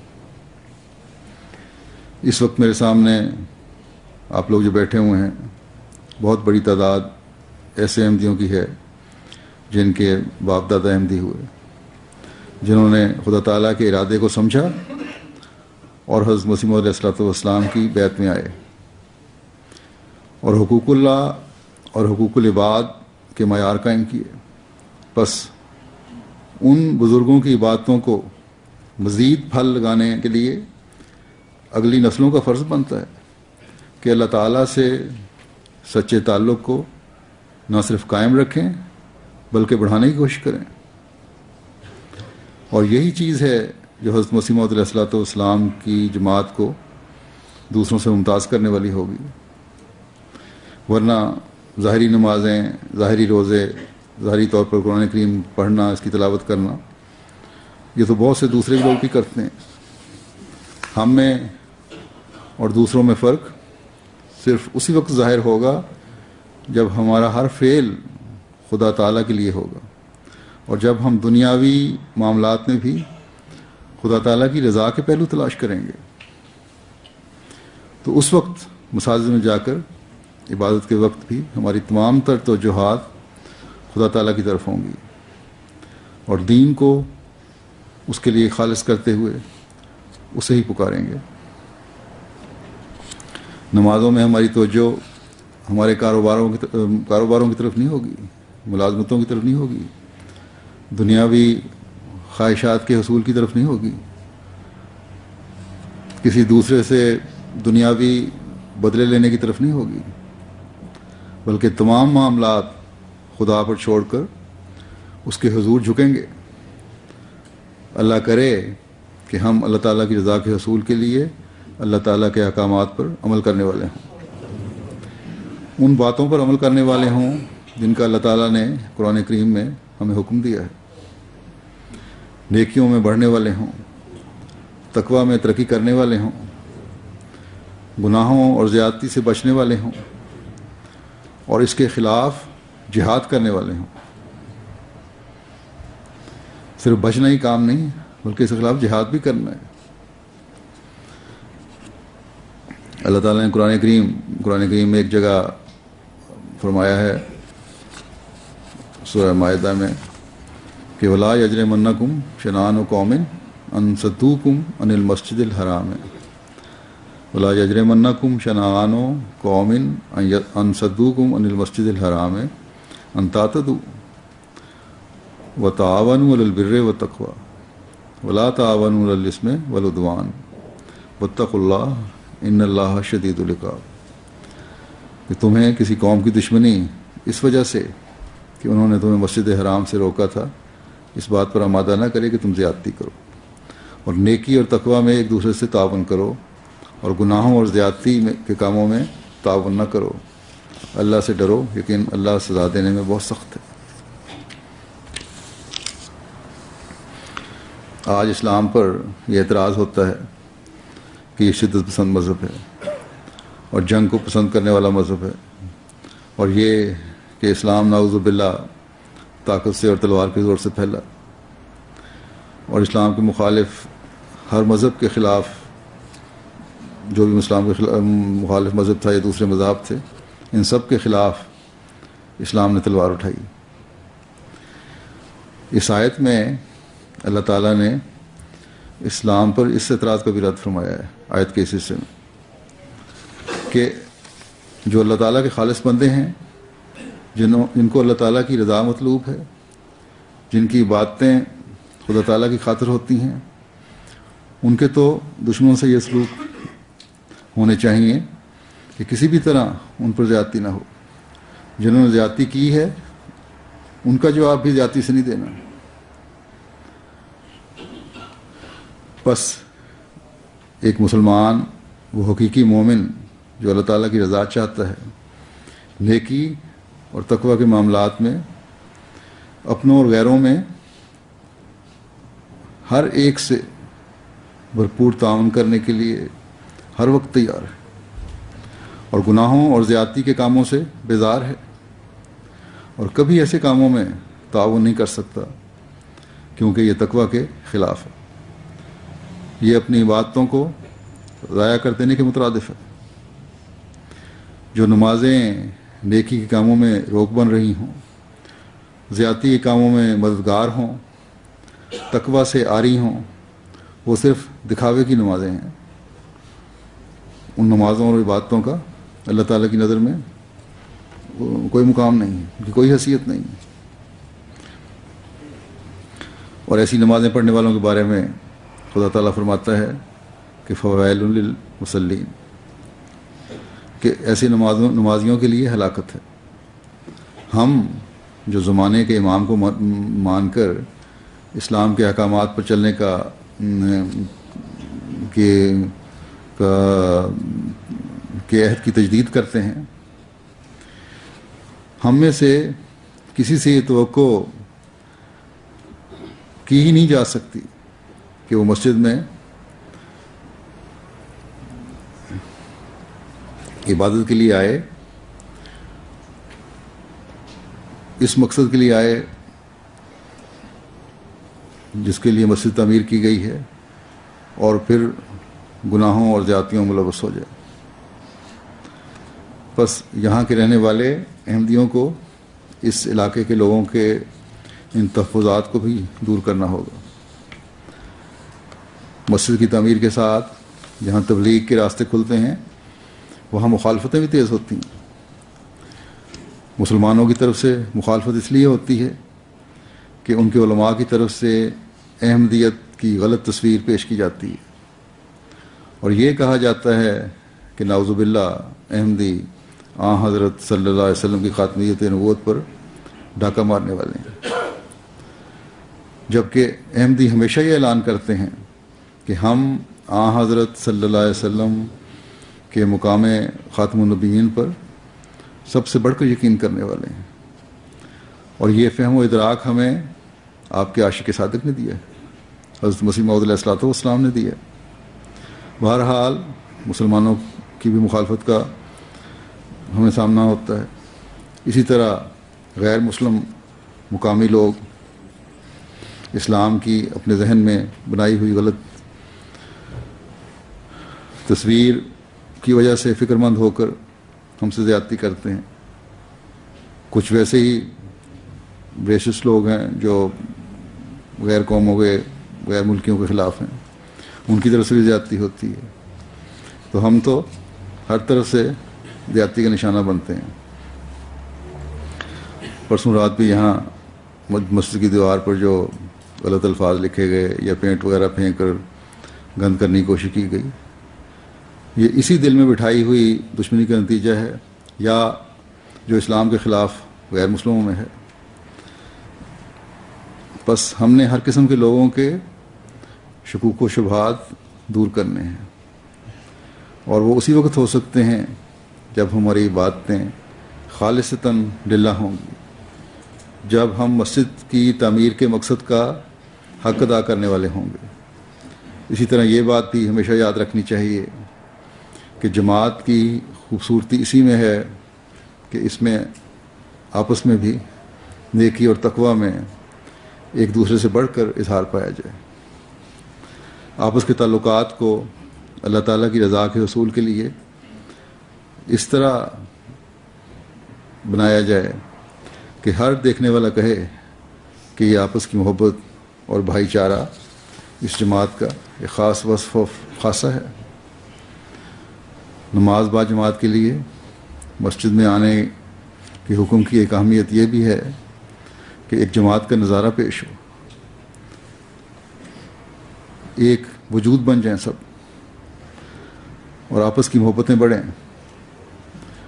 اس وقت میرے سامنے آپ لوگ جو بیٹھے ہوئے ہیں، بہت بڑی تعداد ایسے احمدیوں کی ہے جن کے باپ دادا احمدی ہوئے، جنہوں نے خدا تعالیٰ کے ارادے کو سمجھا اور حضرت مسیح موعود علیہ الصلوۃ والسلام کی بیعت میں آئے اور حقوق اللہ اور حقوق العباد کے معیار قائم کیے۔ بس ان بزرگوں کی عبادتوں کو مزید پھل لگانے کے لیے اگلی نسلوں کا فرض بنتا ہے کہ اللہ تعالیٰ سے سچے تعلق کو نہ صرف قائم رکھیں بلکہ بڑھانے کی کوشش کریں، اور یہی چیز ہے جو حضرت مسیح موعود علیہ الصلوۃ والسلام کی جماعت کو دوسروں سے ممتاز کرنے والی ہوگی۔ ورنہ ظاہری نمازیں، ظاہری روزے، ظاہری طور پر قرآن کریم پڑھنا، اس کی تلاوت کرنا، یہ تو بہت سے دوسرے لوگ بھی کرتے ہیں۔ ہم میں اور دوسروں میں فرق صرف اسی وقت ظاہر ہوگا جب ہمارا ہر فعل خدا تعالیٰ کے لیے ہوگا، اور جب ہم دنیاوی معاملات میں بھی خدا تعالیٰ کی رضا کے پہلو تلاش کریں گے، تو اس وقت مساجد میں جا کر عبادت کے وقت بھی ہماری تمام تر توجہات خدا تعالیٰ کی طرف ہوں گی، اور دین کو اس کے لیے خالص کرتے ہوئے اسے ہی پکاریں گے۔ نمازوں میں ہماری توجہ ہمارے کاروباروں کی کاروباروں کی طرف نہیں ہوگی، ملازمتوں کی طرف نہیں ہوگی، دنیاوی خواہشات کے حصول کی طرف نہیں ہوگی، کسی دوسرے سے دنیاوی بدلے لینے کی طرف نہیں ہوگی، بلکہ تمام معاملات خدا پر چھوڑ کر اس کے حضور جھکیں گے۔ اللہ کرے کہ ہم اللہ تعالیٰ کی رضا کے حصول کے لیے اللہ تعالیٰ کے احکامات پر عمل کرنے والے ہوں، ان باتوں پر عمل کرنے والے ہوں جن کا اللہ تعالیٰ نے قرآن کریم میں ہمیں حکم دیا ہے، نیکیوں میں بڑھنے والے ہوں، تقوی میں ترقی کرنے والے ہوں، گناہوں اور زیادتی سے بچنے والے ہوں، اور اس کے خلاف جہاد کرنے والے ہوں۔ صرف بچنا ہی کام نہیں بلکہ اس کے خلاف جہاد بھی کرنا ہے۔ اللہ تعالیٰ نے قرآن کریم قرآن کریم میں ایک جگہ فرمایا ہے سورہ مائدہ میں کہ وَلَا يَجْرِمَنَّكُمْ شَنَآنُ قَوْمٍ أَن صَدُّوكُمْ عَنِ الْمَسْجِدِ الْحَرَامِ وَلَا يَجْرِمَنَّكُمْ شَنَآنُ قَوْمٍ أَن صَدُّوكُمْ عَنِ الْمَسْجِدِ الْحَرَامِ أَن تَعْتَدُوا وَتَعَاوَنُوا عَلَى الْبِرِّ وَالتَّقْوَىٰ وَلَا تَعَاوَنُوا عَلَى الْإِثْمِ وَالْعُدْوَانِ وَاتَّقُوا اللَّهَ ان اللہ شدید العقاب، کہ تمہیں کسی قوم کی دشمنی اس وجہ سے کہ انہوں نے تمہیں مسجد حرام سے روکا تھا، اس بات پر آمادہ نہ کرے کہ تم زیادتی کرو، اور نیکی اور تقوی میں ایک دوسرے سے تعاون کرو، اور گناہوں اور زیادتی کے کاموں میں تعاون نہ کرو۔ اللہ سے ڈرو، لیکن اللہ سزا دینے میں بہت سخت ہے۔ آج اسلام پر یہ اعتراض ہوتا ہے کہ یہ شدت پسند مذہب ہے اور جنگ کو پسند کرنے والا مذہب ہے، اور یہ کہ اسلام نعوذ باللہ طاقت سے اور تلوار کے زور سے پھیلا، اور اسلام کے مخالف ہر مذہب کے خلاف، جو بھی اسلام کے خلاف مخالف مذہب تھا یا دوسرے مذاہب تھے، ان سب کے خلاف اسلام نے تلوار اٹھائی۔ اس آیت میں اللہ تعالیٰ نے اسلام پر اس اعتراض کا بھی رد فرمایا ہے آیت کے اس حصے میں کہ جو اللہ تعالیٰ کے خالص بندے ہیں، جنہوں جن کو اللہ تعالیٰ کی رضا مطلوب ہے، جن کی باتیں خدا تعالیٰ کی خاطر ہوتی ہیں، ان کے تو دشمنوں سے یہ سلوک ہونے چاہیے کہ کسی بھی طرح ان پر زیادتی نہ ہو. جنہوں نے زیادتی کی ہے ان کا جواب بھی زیادتی سے نہیں دینا. بس ایک مسلمان وہ حقیقی مومن جو اللہ تعالیٰ کی رضا چاہتا ہے، نیکی اور تقوی کے معاملات میں اپنوں اور غیروں میں ہر ایک سے بھرپور تعاون کرنے کے لیے ہر وقت تیار ہے، اور گناہوں اور زیادتی کے کاموں سے بیزار ہے، اور کبھی ایسے کاموں میں تعاون نہیں کر سکتا کیونکہ یہ تقوی کے خلاف ہے. یہ اپنی عبادتوں کو ضائع کر دینے کے مترادف ہے. جو نمازیں نیکی کے کاموں میں روک بن رہی ہوں، زیادتی کے کاموں میں مددگار ہوں، تقوی سے آری ہوں، وہ صرف دکھاوے کی نمازیں ہیں. ان نمازوں اور عبادتوں کا اللہ تعالیٰ کی نظر میں کوئی مقام نہیں، ان کی کوئی حیثیت نہیں. اور ایسی نمازیں پڑھنے والوں کے بارے میں خدا تعالیٰ فرماتا ہے کہ فویل للمصلین، کہ ایسی نمازوں نمازیوں کے لیے ہلاکت ہے. ہم جو زمانے کے امام کو مان کر اسلام کے احکامات پر چلنے کا کہ کے عہد کی تجدید کرتے ہیں، ہم میں سے کسی سے یہ توقع کی ہی نہیں جا سکتی کہ وہ مسجد میں عبادت کے لیے آئے، اس مقصد کے لیے آئے جس کے لیے مسجد تعمیر کی گئی ہے، اور پھر گناہوں اور زیادتیوں میں ملوث ہو جائے. بس یہاں کے رہنے والے احمدیوں کو اس علاقے کے لوگوں کے ان تحفظات کو بھی دور کرنا ہوگا. مسجد کی تعمیر کے ساتھ جہاں تبلیغ کے راستے کھلتے ہیں وہاں مخالفتیں بھی تیز ہوتی ہیں. مسلمانوں کی طرف سے مخالفت اس لیے ہوتی ہے کہ ان کے علماء کی طرف سے احمدیت کی غلط تصویر پیش کی جاتی ہے، اور یہ کہا جاتا ہے کہ نعوذ باللہ احمدی آن حضرت صلی اللہ علیہ وسلم کی خاتمیت نبوت پر ڈاکہ مارنے والے ہیں. جبکہ احمدی ہمیشہ یہ اعلان کرتے ہیں کہ ہم آن حضرت صلی اللہ علیہ وسلم کے مقام خاتم النبیین پر سب سے بڑھ کر یقین کرنے والے ہیں، اور یہ فہم و ادراک ہمیں آپ کے عاشق صادق نے دیا ہے، حضرت مسیح موعود علیہ الصلوۃ والسلام نے دیا ہے. بہرحال مسلمانوں کی بھی مخالفت کا ہمیں سامنا ہوتا ہے. اسی طرح غیر مسلم مقامی لوگ اسلام کی اپنے ذہن میں بنائی ہوئی غلط تصویر کی وجہ سے فکر مند ہو کر ہم سے زیادتی کرتے ہیں. کچھ ویسے ہی ریسسٹ لوگ ہیں جو غیر قوموں کے غیر ملکیوں کے خلاف ہیں، ان کی طرف سے بھی زیادتی ہوتی ہے. تو ہم تو ہر طرف سے زیادتی کا نشانہ بنتے ہیں. پرسوں رات بھی یہاں مسجد کی دیوار پر جو غلط الفاظ لکھے گئے یا پینٹ وغیرہ پھینک کر گند کرنے کی کوشش کی گئی، یہ اسی دل میں بٹھائی ہوئی دشمنی کا نتیجہ ہے، یا جو اسلام کے خلاف غیر مسلموں میں ہے. بس ہم نے ہر قسم کے لوگوں کے شکوک و شبہات دور کرنے ہیں، اور وہ اسی وقت ہو سکتے ہیں جب ہماری باتیں خالصتاً للہ ہوں گی، جب ہم مسجد کی تعمیر کے مقصد کا حق ادا کرنے والے ہوں گے. اسی طرح یہ بات بھی ہمیشہ یاد رکھنی چاہیے کہ جماعت کی خوبصورتی اسی میں ہے کہ اس میں آپس میں بھی نیکی اور تقوی میں ایک دوسرے سے بڑھ کر اظہار پایا جائے. آپس کے تعلقات کو اللہ تعالیٰ کی رضا کے حصول کے لیے اس طرح بنایا جائے کہ ہر دیکھنے والا کہے کہ یہ آپس کی محبت اور بھائی چارہ اس جماعت کا ایک خاص وصف و خاصہ ہے. نماز با جماعت کے لیے مسجد میں آنے کے حکم کی ایک اہمیت یہ بھی ہے کہ ایک جماعت کا نظارہ پیش ہو، ایک وجود بن جائیں سب، اور آپس کی محبتیں بڑھیں.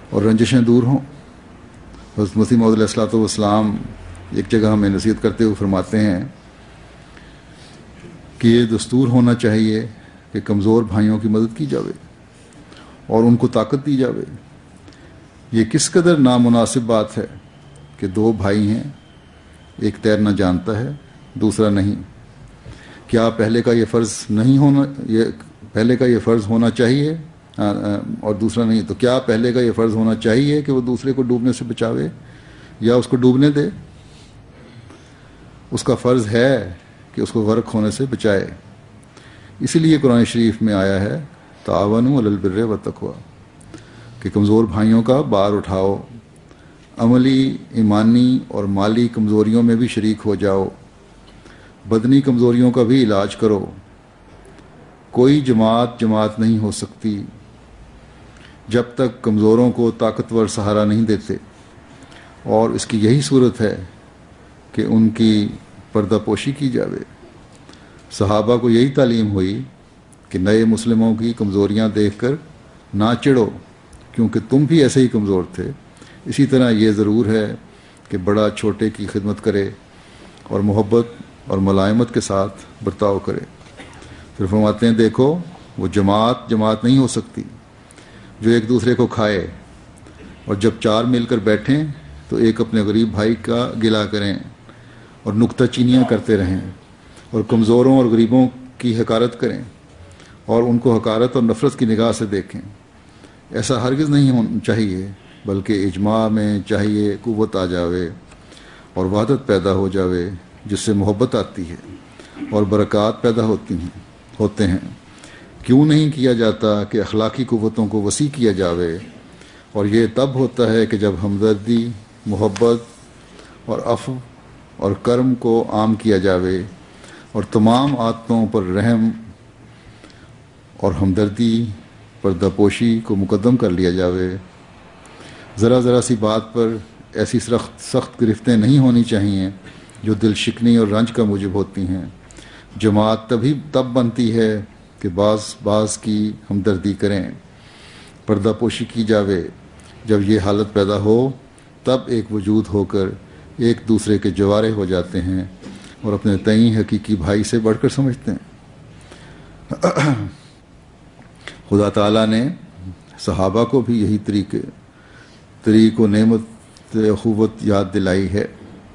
اور رنجشیں دور ہوں۔ حضرت مسیح موعود علیہ الصلوۃ والسلام ایک جگہ ہمیں نصیحت کرتے ہوئے فرماتے ہیں کہ یہ دستور ہونا چاہیے کہ کمزور بھائیوں کی مدد کی جاوے اور ان کو طاقت دی جاوے۔ یہ کس قدر نامناسب بات ہے کہ دو بھائی ہیں، ایک تیرنا جانتا ہے دوسرا نہیں۔ کیا پہلے کا یہ فرض نہیں ہونا یہ پہلے کا یہ فرض ہونا چاہیے اور دوسرا نہیں، تو کیا پہلے کا یہ فرض ہونا چاہیے کہ وہ دوسرے کو ڈوبنے سے بچاوے یا اس کو ڈوبنے دے؟ اس کا فرض ہے کہ اس کو غرق ہونے سے بچائے۔ اسی لیے قرآن شریف میں آیا ہے تعاونوا علی البر والتقوی کہ کمزور بھائیوں کا بار اٹھاؤ، عملی، ایمانی اور مالی کمزوریوں میں بھی شریک ہو جاؤ، بدنی کمزوریوں کا بھی علاج کرو۔ کوئی جماعت جماعت نہیں ہو سکتی جب تک کمزوروں کو طاقتور سہارا نہیں دیتے، اور اس کی یہی صورت ہے کہ ان کی پردہ پوشی کی جاوے۔ صحابہ کو یہی تعلیم ہوئی کہ نئے مسلموں کی کمزوریاں دیکھ کر نہ چڑھو کیونکہ تم بھی ایسے ہی کمزور تھے۔ اسی طرح یہ ضرور ہے کہ بڑا چھوٹے کی خدمت کرے اور محبت اور ملائمت کے ساتھ برتاؤ کرے۔ پھر فرماتے ہیں دیکھو وہ جماعت جماعت نہیں ہو سکتی جو ایک دوسرے کو کھائے، اور جب چار مل کر بیٹھیں تو ایک اپنے غریب بھائی کا گلہ کریں اور نکتہ چینیاں کرتے رہیں اور کمزوروں اور غریبوں کی حقارت کریں اور ان کو حقارت اور نفرت کی نگاہ سے دیکھیں۔ ایسا ہرگز نہیں ہونا چاہیے، بلکہ اجماع میں چاہیے قوت آ جاوے اور وحدت پیدا ہو جاوے جس سے محبت آتی ہے اور برکات پیدا ہوتی ہیں ہوتے ہیں۔ کیوں نہیں کیا جاتا کہ اخلاقی قوتوں کو وسیع کیا جاوے، اور یہ تب ہوتا ہے کہ جب ہمدردی، محبت اور عفو اور کرم کو عام کیا جاوے اور تمام عادتوں پر رحم اور ہمدردی، پردہ پوشی کو مقدم کر لیا جاوے۔ ذرا ذرا سی بات پر ایسی سخت سخت گرفتیں نہیں ہونی چاہیے جو دل شکنی اور رنج کا موجب ہوتی ہیں۔ جماعت تبھی تب بنتی ہے کہ بعض بعض کی ہمدردی کریں، پردہ پوشی کی جاوے۔ جب یہ حالت پیدا ہو تب ایک وجود ہو کر ایک دوسرے کے جوارے ہو جاتے ہیں اور اپنے تئیں حقیقی بھائی سے بڑھ کر سمجھتے ہیں۔ خدا تعالیٰ نے صحابہ کو بھی یہی طریقے طریق و نعمت اخوت یاد دلائی ہے۔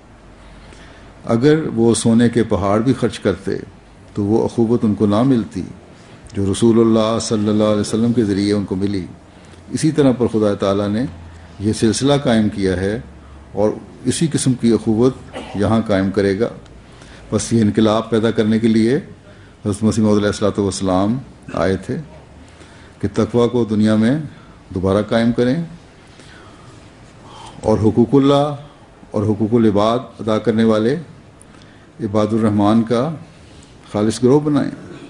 اگر وہ سونے کے پہاڑ بھی خرچ کرتے تو وہ اخوت ان کو نہ ملتی جو رسول اللہ صلی اللہ علیہ وسلم کے ذریعے ان کو ملی۔ اسی طرح پر خدا تعالیٰ نے یہ سلسلہ قائم کیا ہے اور اسی قسم کی اخوت یہاں قائم کرے گا۔ بس یہ انقلاب پیدا کرنے کے لیے حضرت مسیح موعود علیہ الصلوۃ والسلام آئے تھے کہ تقویٰ کو دنیا میں دوبارہ قائم کریں اور حقوق اللہ اور حقوق العباد ادا کرنے والے عباد الرحمن کا خالص گروہ بنائیں۔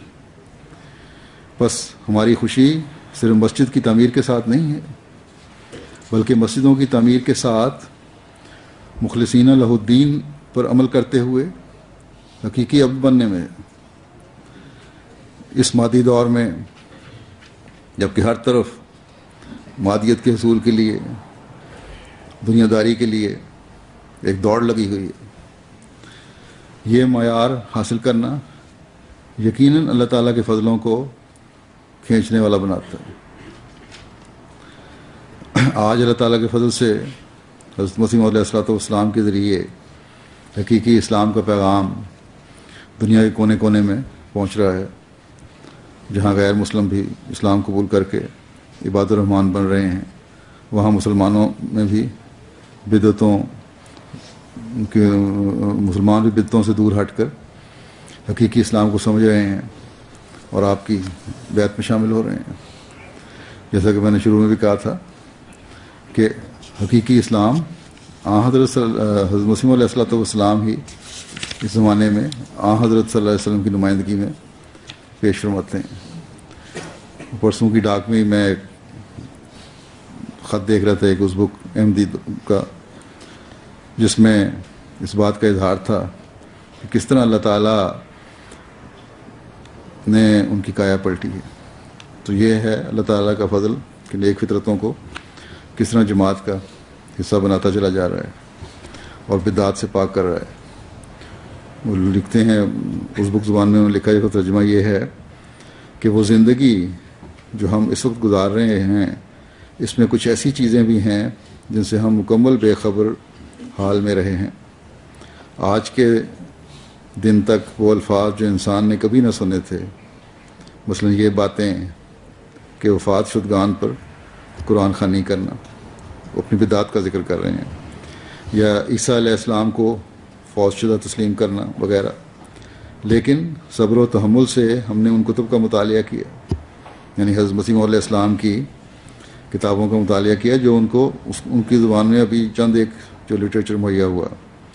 بس ہماری خوشی صرف مسجد کی تعمیر کے ساتھ نہیں ہے، بلکہ مسجدوں کی تعمیر کے ساتھ مخلصین لہ الدین پر عمل کرتے ہوئے حقیقی عبد بننے میں۔ اس مادی دور میں جبکہ ہر طرف مادیت کے حصول کے لیے، دنیا داری کے لیے ایک دوڑ لگی ہوئی ہے، یہ معیار حاصل کرنا یقیناً اللہ تعالیٰ کے فضلوں کو کھینچنے والا بناتا ہے۔ آج اللہ تعالیٰ کے فضل سے حضرت مسیح موعود علیہ الصلوۃ والسلام کے ذریعے حقیقی اسلام کا پیغام دنیا کے کونے کونے میں پہنچ رہا ہے، جہاں غیر مسلم بھی اسلام قبول کر کے عباد الرحمن بن رہے ہیں، وہاں مسلمانوں میں بھی بدعتوں کے مسلمان بھی بدعتوں سے دور ہٹ کر حقیقی اسلام کو سمجھ رہے ہیں اور آپ کی بیعت میں شامل ہو رہے ہیں۔ جیسا کہ میں نے شروع میں بھی کہا تھا کہ حقیقی اسلام آن حضرت حضرت مسیح علیہ الصلوۃ والسلام ہی اس زمانے میں آن حضرت صلی اللہ علیہ وسلم کی نمائندگی میں پیش فرماتے ہیں۔ پرسوں کی ڈاک میں میں ایک خط دیکھ رہا تھا ایک اس بک احمدی کا، جس میں اس بات کا اظہار تھا کہ کس طرح اللہ تعالیٰ نے ان کی کایا پلٹی ہے۔ تو یہ ہے اللہ تعالیٰ کا فضل کہ نیک فطرتوں کو کس طرح جماعت کا حصہ بناتا چلا جا رہا ہے اور بدعات سے پاک کر رہا ہے. وہ لکھتے ہیں ازبک زبان میں انہوں نے لکھا ہے، ترجمہ یہ ہے کہ وہ زندگی جو ہم اس وقت گزار رہے ہیں اس میں کچھ ایسی چیزیں بھی ہیں جن سے ہم مکمل بے خبر حال میں رہے ہیں. آج کے دن تک وہ الفاظ جو انسان نے کبھی نہ سنے تھے، مثلا یہ باتیں کہ وفات شدگان پر قرآن خوانی کرنا، وہ اپنی بدعات کا ذکر کر رہے ہیں، یا عیسیٰ علیہ السلام کو فوت شدہ تسلیم کرنا وغیرہ. لیکن صبر و تحمل سے ہم نے ان کتب کا مطالعہ کیا، یعنی حضرت مسیح علیہ السلام کی کتابوں کا مطالعہ کیا جو ان کو اس ان کی زبان میں ابھی چند ایک جو لٹریچر مہیا ہوا.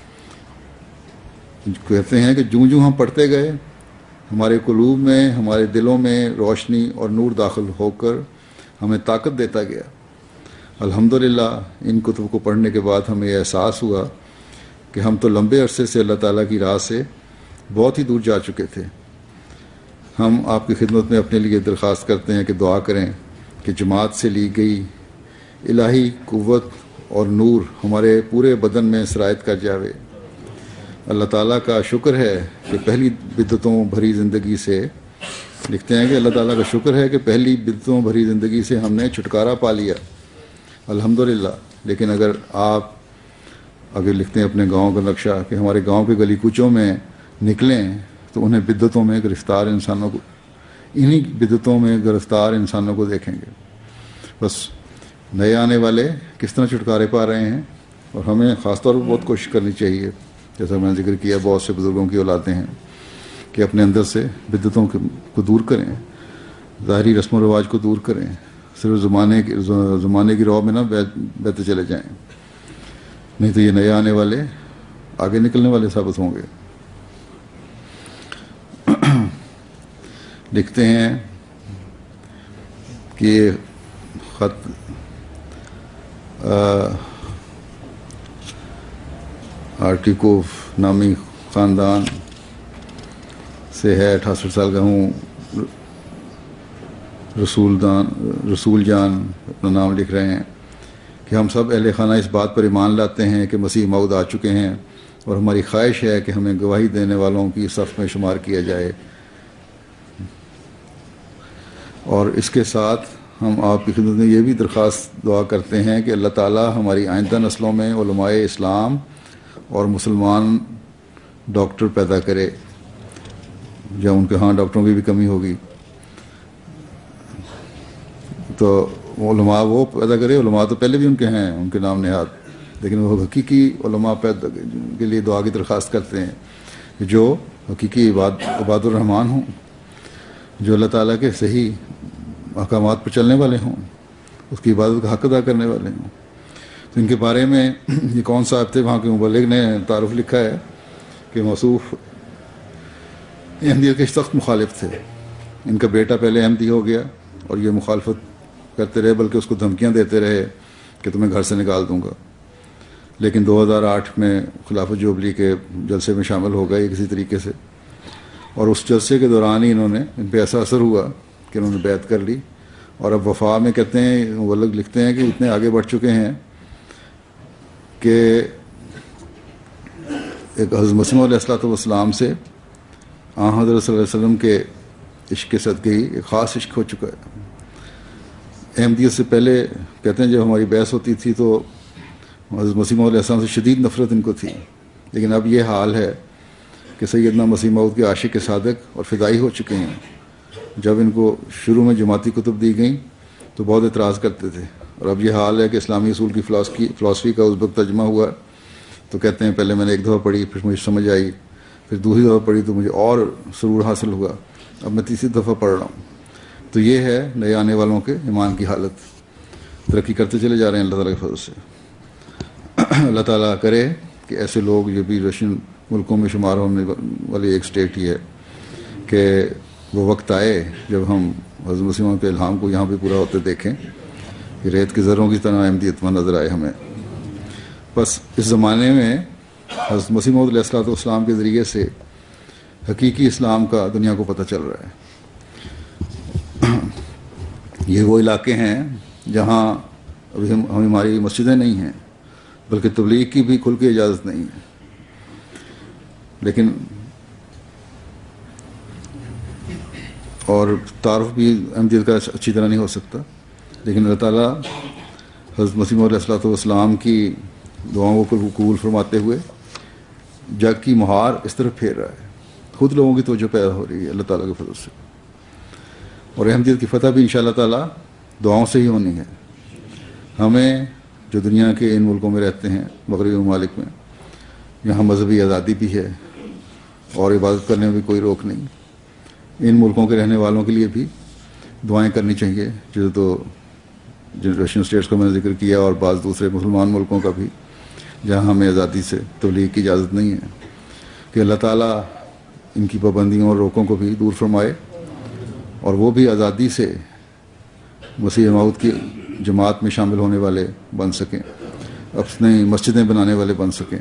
کہتے ہیں کہ جوں جوں ہم پڑھتے گئے ہمارے قلوب میں، ہمارے دلوں میں روشنی اور نور داخل ہو کر ہمیں طاقت دیتا گیا. الحمدللہ ان کتب کو پڑھنے کے بعد ہمیں احساس ہوا کہ ہم تو لمبے عرصے سے اللہ تعالیٰ کی راہ سے بہت ہی دور جا چکے تھے. ہم آپ کی خدمت میں اپنے لیے درخواست کرتے ہیں کہ دعا کریں کہ جماعت سے لی گئی الہی قوت اور نور ہمارے پورے بدن میں سرایت کر جاوے. اللہ تعالیٰ کا شکر ہے کہ پہلی بدعتوں بھری زندگی سے لکھتے ہیں کہ اللہ تعالیٰ کا شکر ہے کہ پہلی بدعتوں بھری زندگی سے ہم نے چھٹکارا پا لیا الحمدللہ. لیکن اگر آپ اگر لکھتے ہیں اپنے گاؤں کا نقشہ کہ ہمارے گاؤں کے گلی کوچوں میں نکلیں تو انہیں بدعتوں میں گرفتار انسانوں کو انہی بدعتوں میں گرفتار انسانوں کو دیکھیں گے. بس نئے آنے والے کس طرح چھٹکارے پا رہے ہیں، اور ہمیں خاص طور پر بہت کوشش کرنی چاہیے، جیسا میں نے ذکر کیا بہت سے بزرگوں کی اولادیں ہیں کہ اپنے اندر سے بدعتوں کو دور کریں، ظاہری رسم و رواج کو دور کریں، صرف زمانے کی زمانے کی راہ میں نہ بہتے چلے جائیں، نہیں تو یہ نئے آنے والے آگے نکلنے والے ثابت ہوں گے. لکھتے ہیں کہ یہ خط آرٹیکوف نامی خاندان سے ہے، اٹھاسٹھ سال کا ہوں. رسول دان رسول جان اپنا نام لکھ رہے ہیں کہ ہم سب اہل خانہ اس بات پر ایمان لاتے ہیں کہ مسیح موعود آ چکے ہیں، اور ہماری خواہش ہے کہ ہمیں گواہی دینے والوں کی صف میں شمار کیا جائے. اور اس کے ساتھ ہم آپ کی خدمت میں یہ بھی درخواست دعا کرتے ہیں کہ اللہ تعالیٰ ہماری آئندہ نسلوں میں علماء اسلام اور مسلمان ڈاکٹر پیدا کرے، یا ان کے ہاں ڈاکٹروں کی بھی کمی ہوگی تو علماء وہ پیدا کرے. علماء تو پہلے بھی ان کے ہیں، ان کے نام نہاد، لیکن وہ حقیقی علماء پیدا کے لیے دعا کی درخواست کرتے ہیں جو حقیقی عباد عباد الرحمن ہوں، جو اللہ تعالیٰ کے صحیح احکامات پر چلنے والے ہوں، اس کی عبادت کا حق ادا کرنے والے ہوں. تو ان کے بارے میں یہ کون صاحب تھے وہاں کے مبلغ نے تعارف لکھا ہے کہ موصوف احمدیت کے سخت مخالف تھے. ان کا بیٹا پہلے احمدی ہو گیا اور یہ مخالفت کرتے رہے، بلکہ اس کو دھمکیاں دیتے رہے کہ تمہیں گھر سے نکال دوں گا. لیکن دو ہزار آٹھ میں خلافت جوبلی کے جلسے میں شامل ہو گئے کسی طریقے سے، اور اس جلسے کے دوران ہی انہوں نے ان پہ ایسا اثر ہوا کہ انہوں نے بیعت کر لی. اور اب وفا میں کہتے ہیں وہ لوگ لکھتے ہیں کہ اتنے آگے بڑھ چکے ہیں کہ ایک حضرت مسیح علیہ الصلوۃ والسلام سے آن حضرت صلی اللہ علیہ وسلم کے عشق کے صدقے ہی ایک خاص عشق ہو چکا ہے. احمدیت سے پہلے کہتے ہیں جب ہماری بحث ہوتی تھی تو حضرت مسیح علیہ السلام سے شدید نفرت ان کو تھی، لیکن اب یہ حال ہے کہ سیدنا مسیح موعود کے عاشق صادق اور فدائی ہو چکے ہیں. جب ان کو شروع میں جماعتی کتب دی گئیں تو بہت اعتراض کرتے تھے، اور اب یہ حال ہے کہ اسلامی اصول کی فلاسفی کا ازبک ترجمہ ہوا تو کہتے ہیں پہلے میں نے ایک دفعہ پڑھی، پھر مجھے سمجھ آئی، پھر دوسری دفعہ پڑھی تو مجھے اور سرور حاصل ہوا، اب میں تیسری دفعہ پڑھ رہا ہوں. تو یہ ہے نئے آنے والوں کے ایمان کی حالت. ترقی کرتے چلے جا رہے ہیں اللہ تعالیٰ کے فضل سے. اللہ تعالیٰ کرے کہ ایسے لوگ، یہ بھی رشین ملکوں میں شمار ہونے والی ایک اسٹیٹ ہی ہے، کہ وہ وقت آئے جب ہم حضرت مسیح کے الہام کو یہاں پہ پورا ہوتے دیکھیں کہ ریت کے ذروں کی طرح احمدیت میں نظر آئے ہمیں. بس اس زمانے میں حضرت مسیح موعود علیہ الصلوۃ والسلام کے ذریعے سے حقیقی اسلام کا دنیا کو پتہ چل رہا ہے. یہ وہ علاقے ہیں جہاں ابھی ہم ہماری مسجدیں نہیں ہیں، بلکہ تبلیغ کی بھی کھل کے اجازت نہیں ہے. لیکن اور تعارف بھی احمدیت کا اچھی طرح نہیں ہو سکتا، لیکن اللہ تعالیٰ حضرت مسیح علیہ الصلوۃ والسلام کی دعاؤں کو قبول فرماتے ہوئے جگ کی مہار اس طرف پھیر رہا ہے. خود لوگوں کی توجہ پیدا ہو رہی ہے اللہ تعالیٰ کے فضل سے. اور احمدیت کی فتح بھی انشاءاللہ تعالیٰ دعاؤں سے ہی ہونی ہے. ہمیں جو دنیا کے ان ملکوں میں رہتے ہیں، مغربی ممالک میں، یہاں مذہبی آزادی بھی ہے اور عبادت کرنے میں بھی کوئی روک نہیں. ان ملکوں کے رہنے والوں کے لیے بھی دعائیں کرنی چاہیے، جو تو جن رشین اسٹیٹس کا میں نے ذکر کیا، اور بعض دوسرے مسلمان ملکوں کا بھی جہاں ہمیں آزادی سے تبلیغ کی اجازت نہیں ہے، کہ اللہ تعالیٰ ان کی پابندیوں اور روکوں کو بھی دور فرمائے اور وہ بھی آزادی سے مسیح موعود کی جماعت میں شامل ہونے والے بن سکیں، اپنی مسجدیں بنانے والے بن سکیں.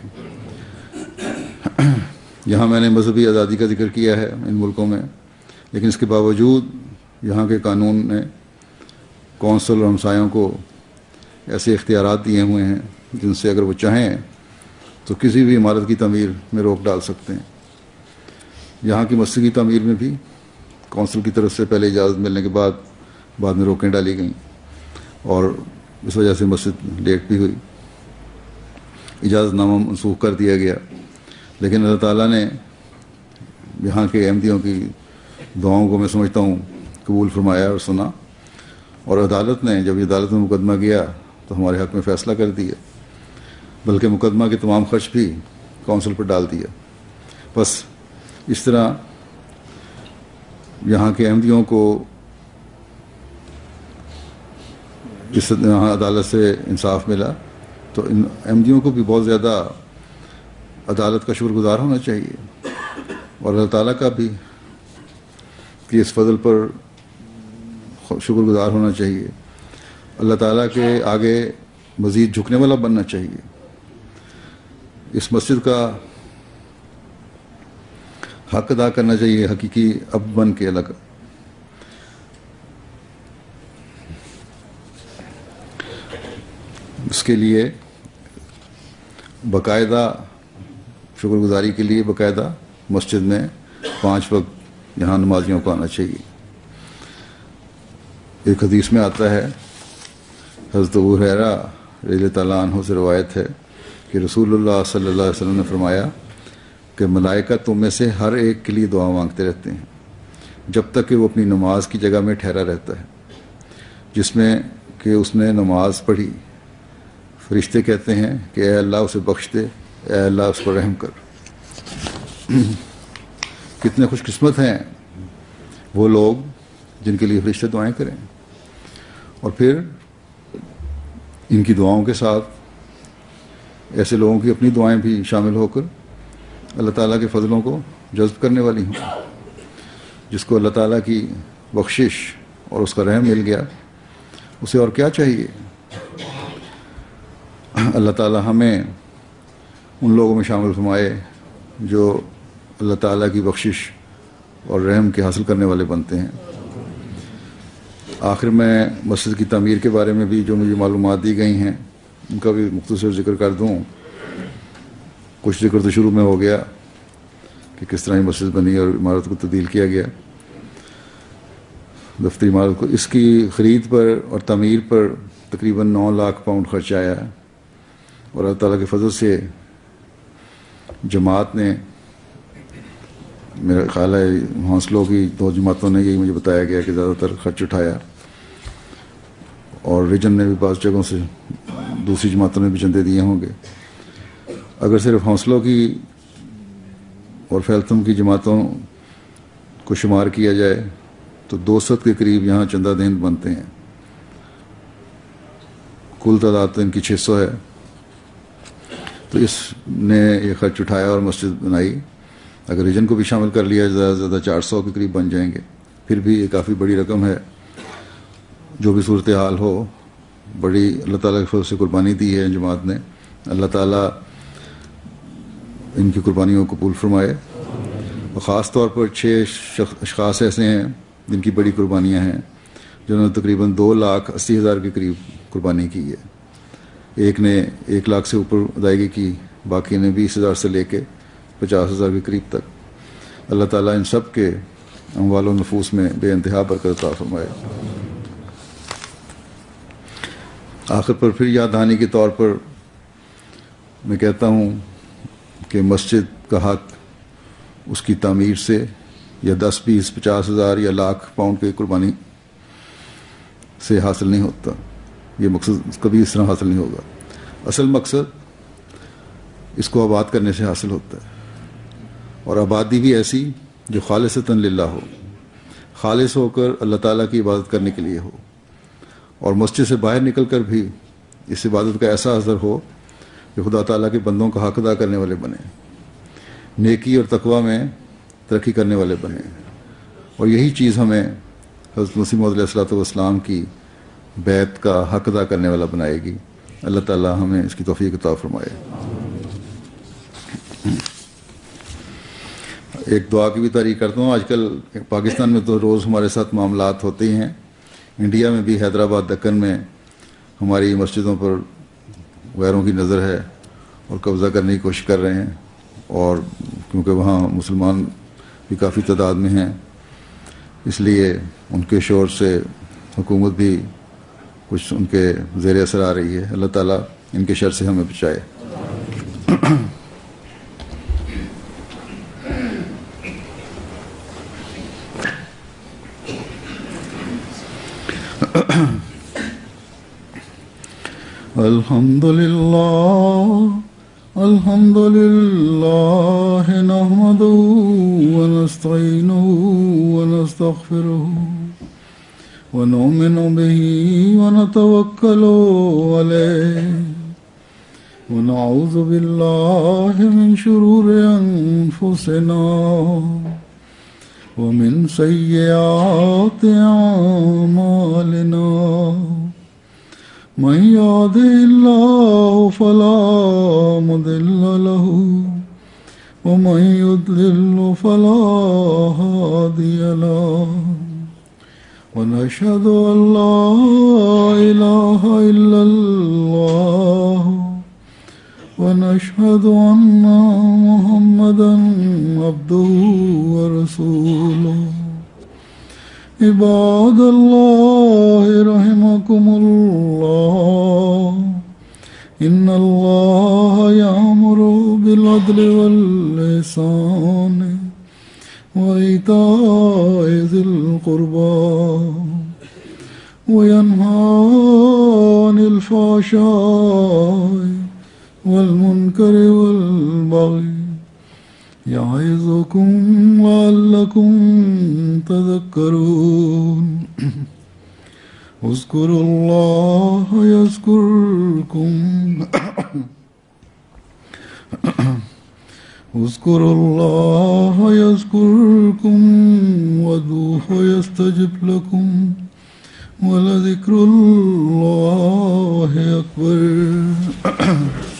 یہاں میں نے مذہبی آزادی کا ذکر کیا ہے ان ملکوں میں، لیکن اس کے باوجود یہاں کے قانون نے کونسل اور ہمسایوں کو ایسے اختیارات دیے ہوئے ہیں جن سے اگر وہ چاہیں تو کسی بھی عمارت کی تعمیر میں روک ڈال سکتے ہیں. یہاں کی مسجد کی تعمیر میں بھی کونسل کی طرف سے پہلے اجازت ملنے کے بعد بعد میں روکیں ڈالی گئیں اور اس وجہ سے مسجد لیٹ بھی ہوئی، اجازت نامہ منسوخ کر دیا گیا. لیکن اللہ تعالیٰ نے یہاں کے احمدیوں کی دعاؤں کو میں سمجھتا ہوں قبول فرمایا اور سنا، اور عدالت نے جب یہ عدالت میں مقدمہ گیا تو ہمارے حق میں فیصلہ کر دیا، بلکہ مقدمہ کے تمام خرچ بھی کونسل پر ڈال دیا. بس اس طرح یہاں کے احمدیوں کو اس یہاں عدالت سے انصاف ملا، تو ان احمدیوں کو بھی بہت زیادہ عدالت کا شکر گزار ہونا چاہیے اور اللہ تعالیٰ کا بھی کہ اس فضل پر شکر گزار ہونا چاہیے. اللہ تعالیٰ کے آگے مزید جھکنے والا بننا چاہیے. اس مسجد کا حق ادا کرنا چاہیے حقیقی اب بن کے اللہ کا. اس کے لیے باقاعدہ شکر گزاری کے لیے باقاعدہ مسجد میں پانچ وقت یہاں نمازیوں کو آنا چاہیے. ایک حدیث میں آتا ہے، حضرت ابو ہریرہ رضی اللہ تعالیٰ عنہ سے روایت ہے کہ رسول اللہ صلی اللہ علیہ وسلم نے فرمایا کہ ملائکہ تم میں سے ہر ایک کے لیے دعا مانگتے رہتے ہیں جب تک کہ وہ اپنی نماز کی جگہ میں ٹھہرا رہتا ہے جس میں کہ اس نے نماز پڑھی. فرشتے کہتے ہیں کہ اے اللہ اسے بخش دے، اے اللہ اس پر رحم کر. کتنے خوش قسمت ہیں وہ لوگ جن کے لیے فرشتے دعائیں کریں. اور پھر ان کی دعاؤں کے ساتھ ایسے لوگوں کی اپنی دعائیں بھی شامل ہو کر اللہ تعالیٰ کے فضلوں کو جذب کرنے والی ہوں. جس کو اللہ تعالیٰ کی بخشش اور اس کا رحم مل گیا اسے اور کیا چاہیے. اللہ تعالیٰ ہمیں ان لوگوں میں شامل فرمائے جو اللہ تعالیٰ کی بخشش اور رحم کے حاصل کرنے والے بنتے ہیں. آخر میں مسجد کی تعمیر کے بارے میں بھی جو مجھے معلومات دی گئی ہیں ان کا بھی مختصر ذکر کر دوں. کچھ ذکر تو شروع میں ہو گیا کہ کس طرح یہ مسجد بنی اور عمارت کو تبدیل کیا گیا. دفتری عمارت کو اس کی خرید پر اور تعمیر پر تقریباً نو لاکھ پاؤنڈ خرچ آیا ہے اور اللہ تعالیٰ کے فضل سے جماعت نے، میرا خیال ہے حوصلوں کی دو جماعتوں نے یہی مجھے بتایا گیا کہ زیادہ تر خرچ اٹھایا، اور ریجن نے بھی بعض جگہوں سے دوسری جماعتوں نے بھی چندے دیے ہوں گے. اگر صرف حوصلوں کی اور فیلتم کی جماعتوں کو شمار کیا جائے تو دو سو کے قریب یہاں چندہ دہند بنتے ہیں. کل تعداد تو ان کی چھ سو ہے. تو اس نے یہ خرچ اٹھایا اور مسجد بنائی. اگر ریجن کو بھی شامل کر لیا زیادہ سے زیادہ چار سو کے قریب بن جائیں گے. پھر بھی یہ کافی بڑی رقم ہے. جو بھی صورتحال ہو بڑی اللہ تعالیٰ کے فضل سے قربانی دی ہے جماعت نے. اللہ تعالیٰ ان کی قربانیوں کو قبول فرمائے. اور خاص طور پر چھ اشخاص ایسے ہیں جن کی بڑی قربانیاں ہیں، جنہوں نے تقریباً دو لاکھ اسی ہزار کے قریب قربانی کی ہے. ایک نے ایک لاکھ سے اوپر ادائیگی کی، باقی نے بیس ہزار سے لے کے پچاس ہزار کے قریب تک. اللہ تعالیٰ ان سب کے اموال و نفوس میں بے انتہا برکت عطا فرمائے. آخر پر پھر یاد دہانی کے طور پر میں کہتا ہوں کہ مسجد کا حق اس کی تعمیر سے یا دس بیس پچاس ہزار یا لاکھ پاؤنڈ کی قربانی سے حاصل نہیں ہوتا. یہ مقصد کبھی اس طرح حاصل نہیں ہوگا. اصل مقصد اس کو آباد کرنے سے حاصل ہوتا ہے، اور آبادی بھی ایسی جو خالصتاً للہ ہو، خالص ہو کر اللہ تعالیٰ کی عبادت کرنے کے لیے ہو، اور مسجد سے باہر نکل کر بھی اس عبادت کا ایسا اثر ہو کہ خدا تعالیٰ کے بندوں کا حق ادا کرنے والے بنے، نیکی اور تقوی میں ترقی کرنے والے بنے. اور یہی چیز ہمیں حضرت مسیح موعود علیہ الصلوۃ والسلام کی بیعت کا حق ادا کرنے والا بنائے گی. اللہ تعالیٰ ہمیں اس کی توفیق عطا فرمائے. ایک دعا کی بھی تعریف کرتا ہوں. آج کل پاکستان میں تو روز ہمارے ساتھ معاملات ہوتے ہی ہیں. انڈیا میں بھی حیدرآباد دکن میں ہماری مسجدوں پر غیروں کی نظر ہے اور قبضہ کرنے کی کوشش کر رہے ہیں، اور کیونکہ وہاں مسلمان بھی کافی تعداد میں ہیں اس لیے ان کے شور سے حکومت بھی کچھ ان کے زیر اثر آ رہی ہے. اللہ تعالیٰ ان کے شر سے ہمیں بچائے. الحمد للہ الحمد للہ نحمده ونستعینه ونستغفره ونؤمن به ونتوکل علیہ ونعوذ باللہ من شرور انفسنا ومن سیئات اعمالنا من يهده الله فلا مضل له ومن يضلل فلا هادي له ونشهد أن لا إله إلا الله ونشهد أن محمدا عبده ورسوله. عباد اللہ رحمکم اللہ ان اللہ یأمر بالعدل والإحسان وإیتاء ذی القربى وینہی عن الفحشاء والمنکر والبغی یعظکم لعلکم تذکرون. اذکروا اللہ یذکرکم اذکروا اللہ یذکرکم وادعوہ یستجب لکم ولذکر اللہ اکبر.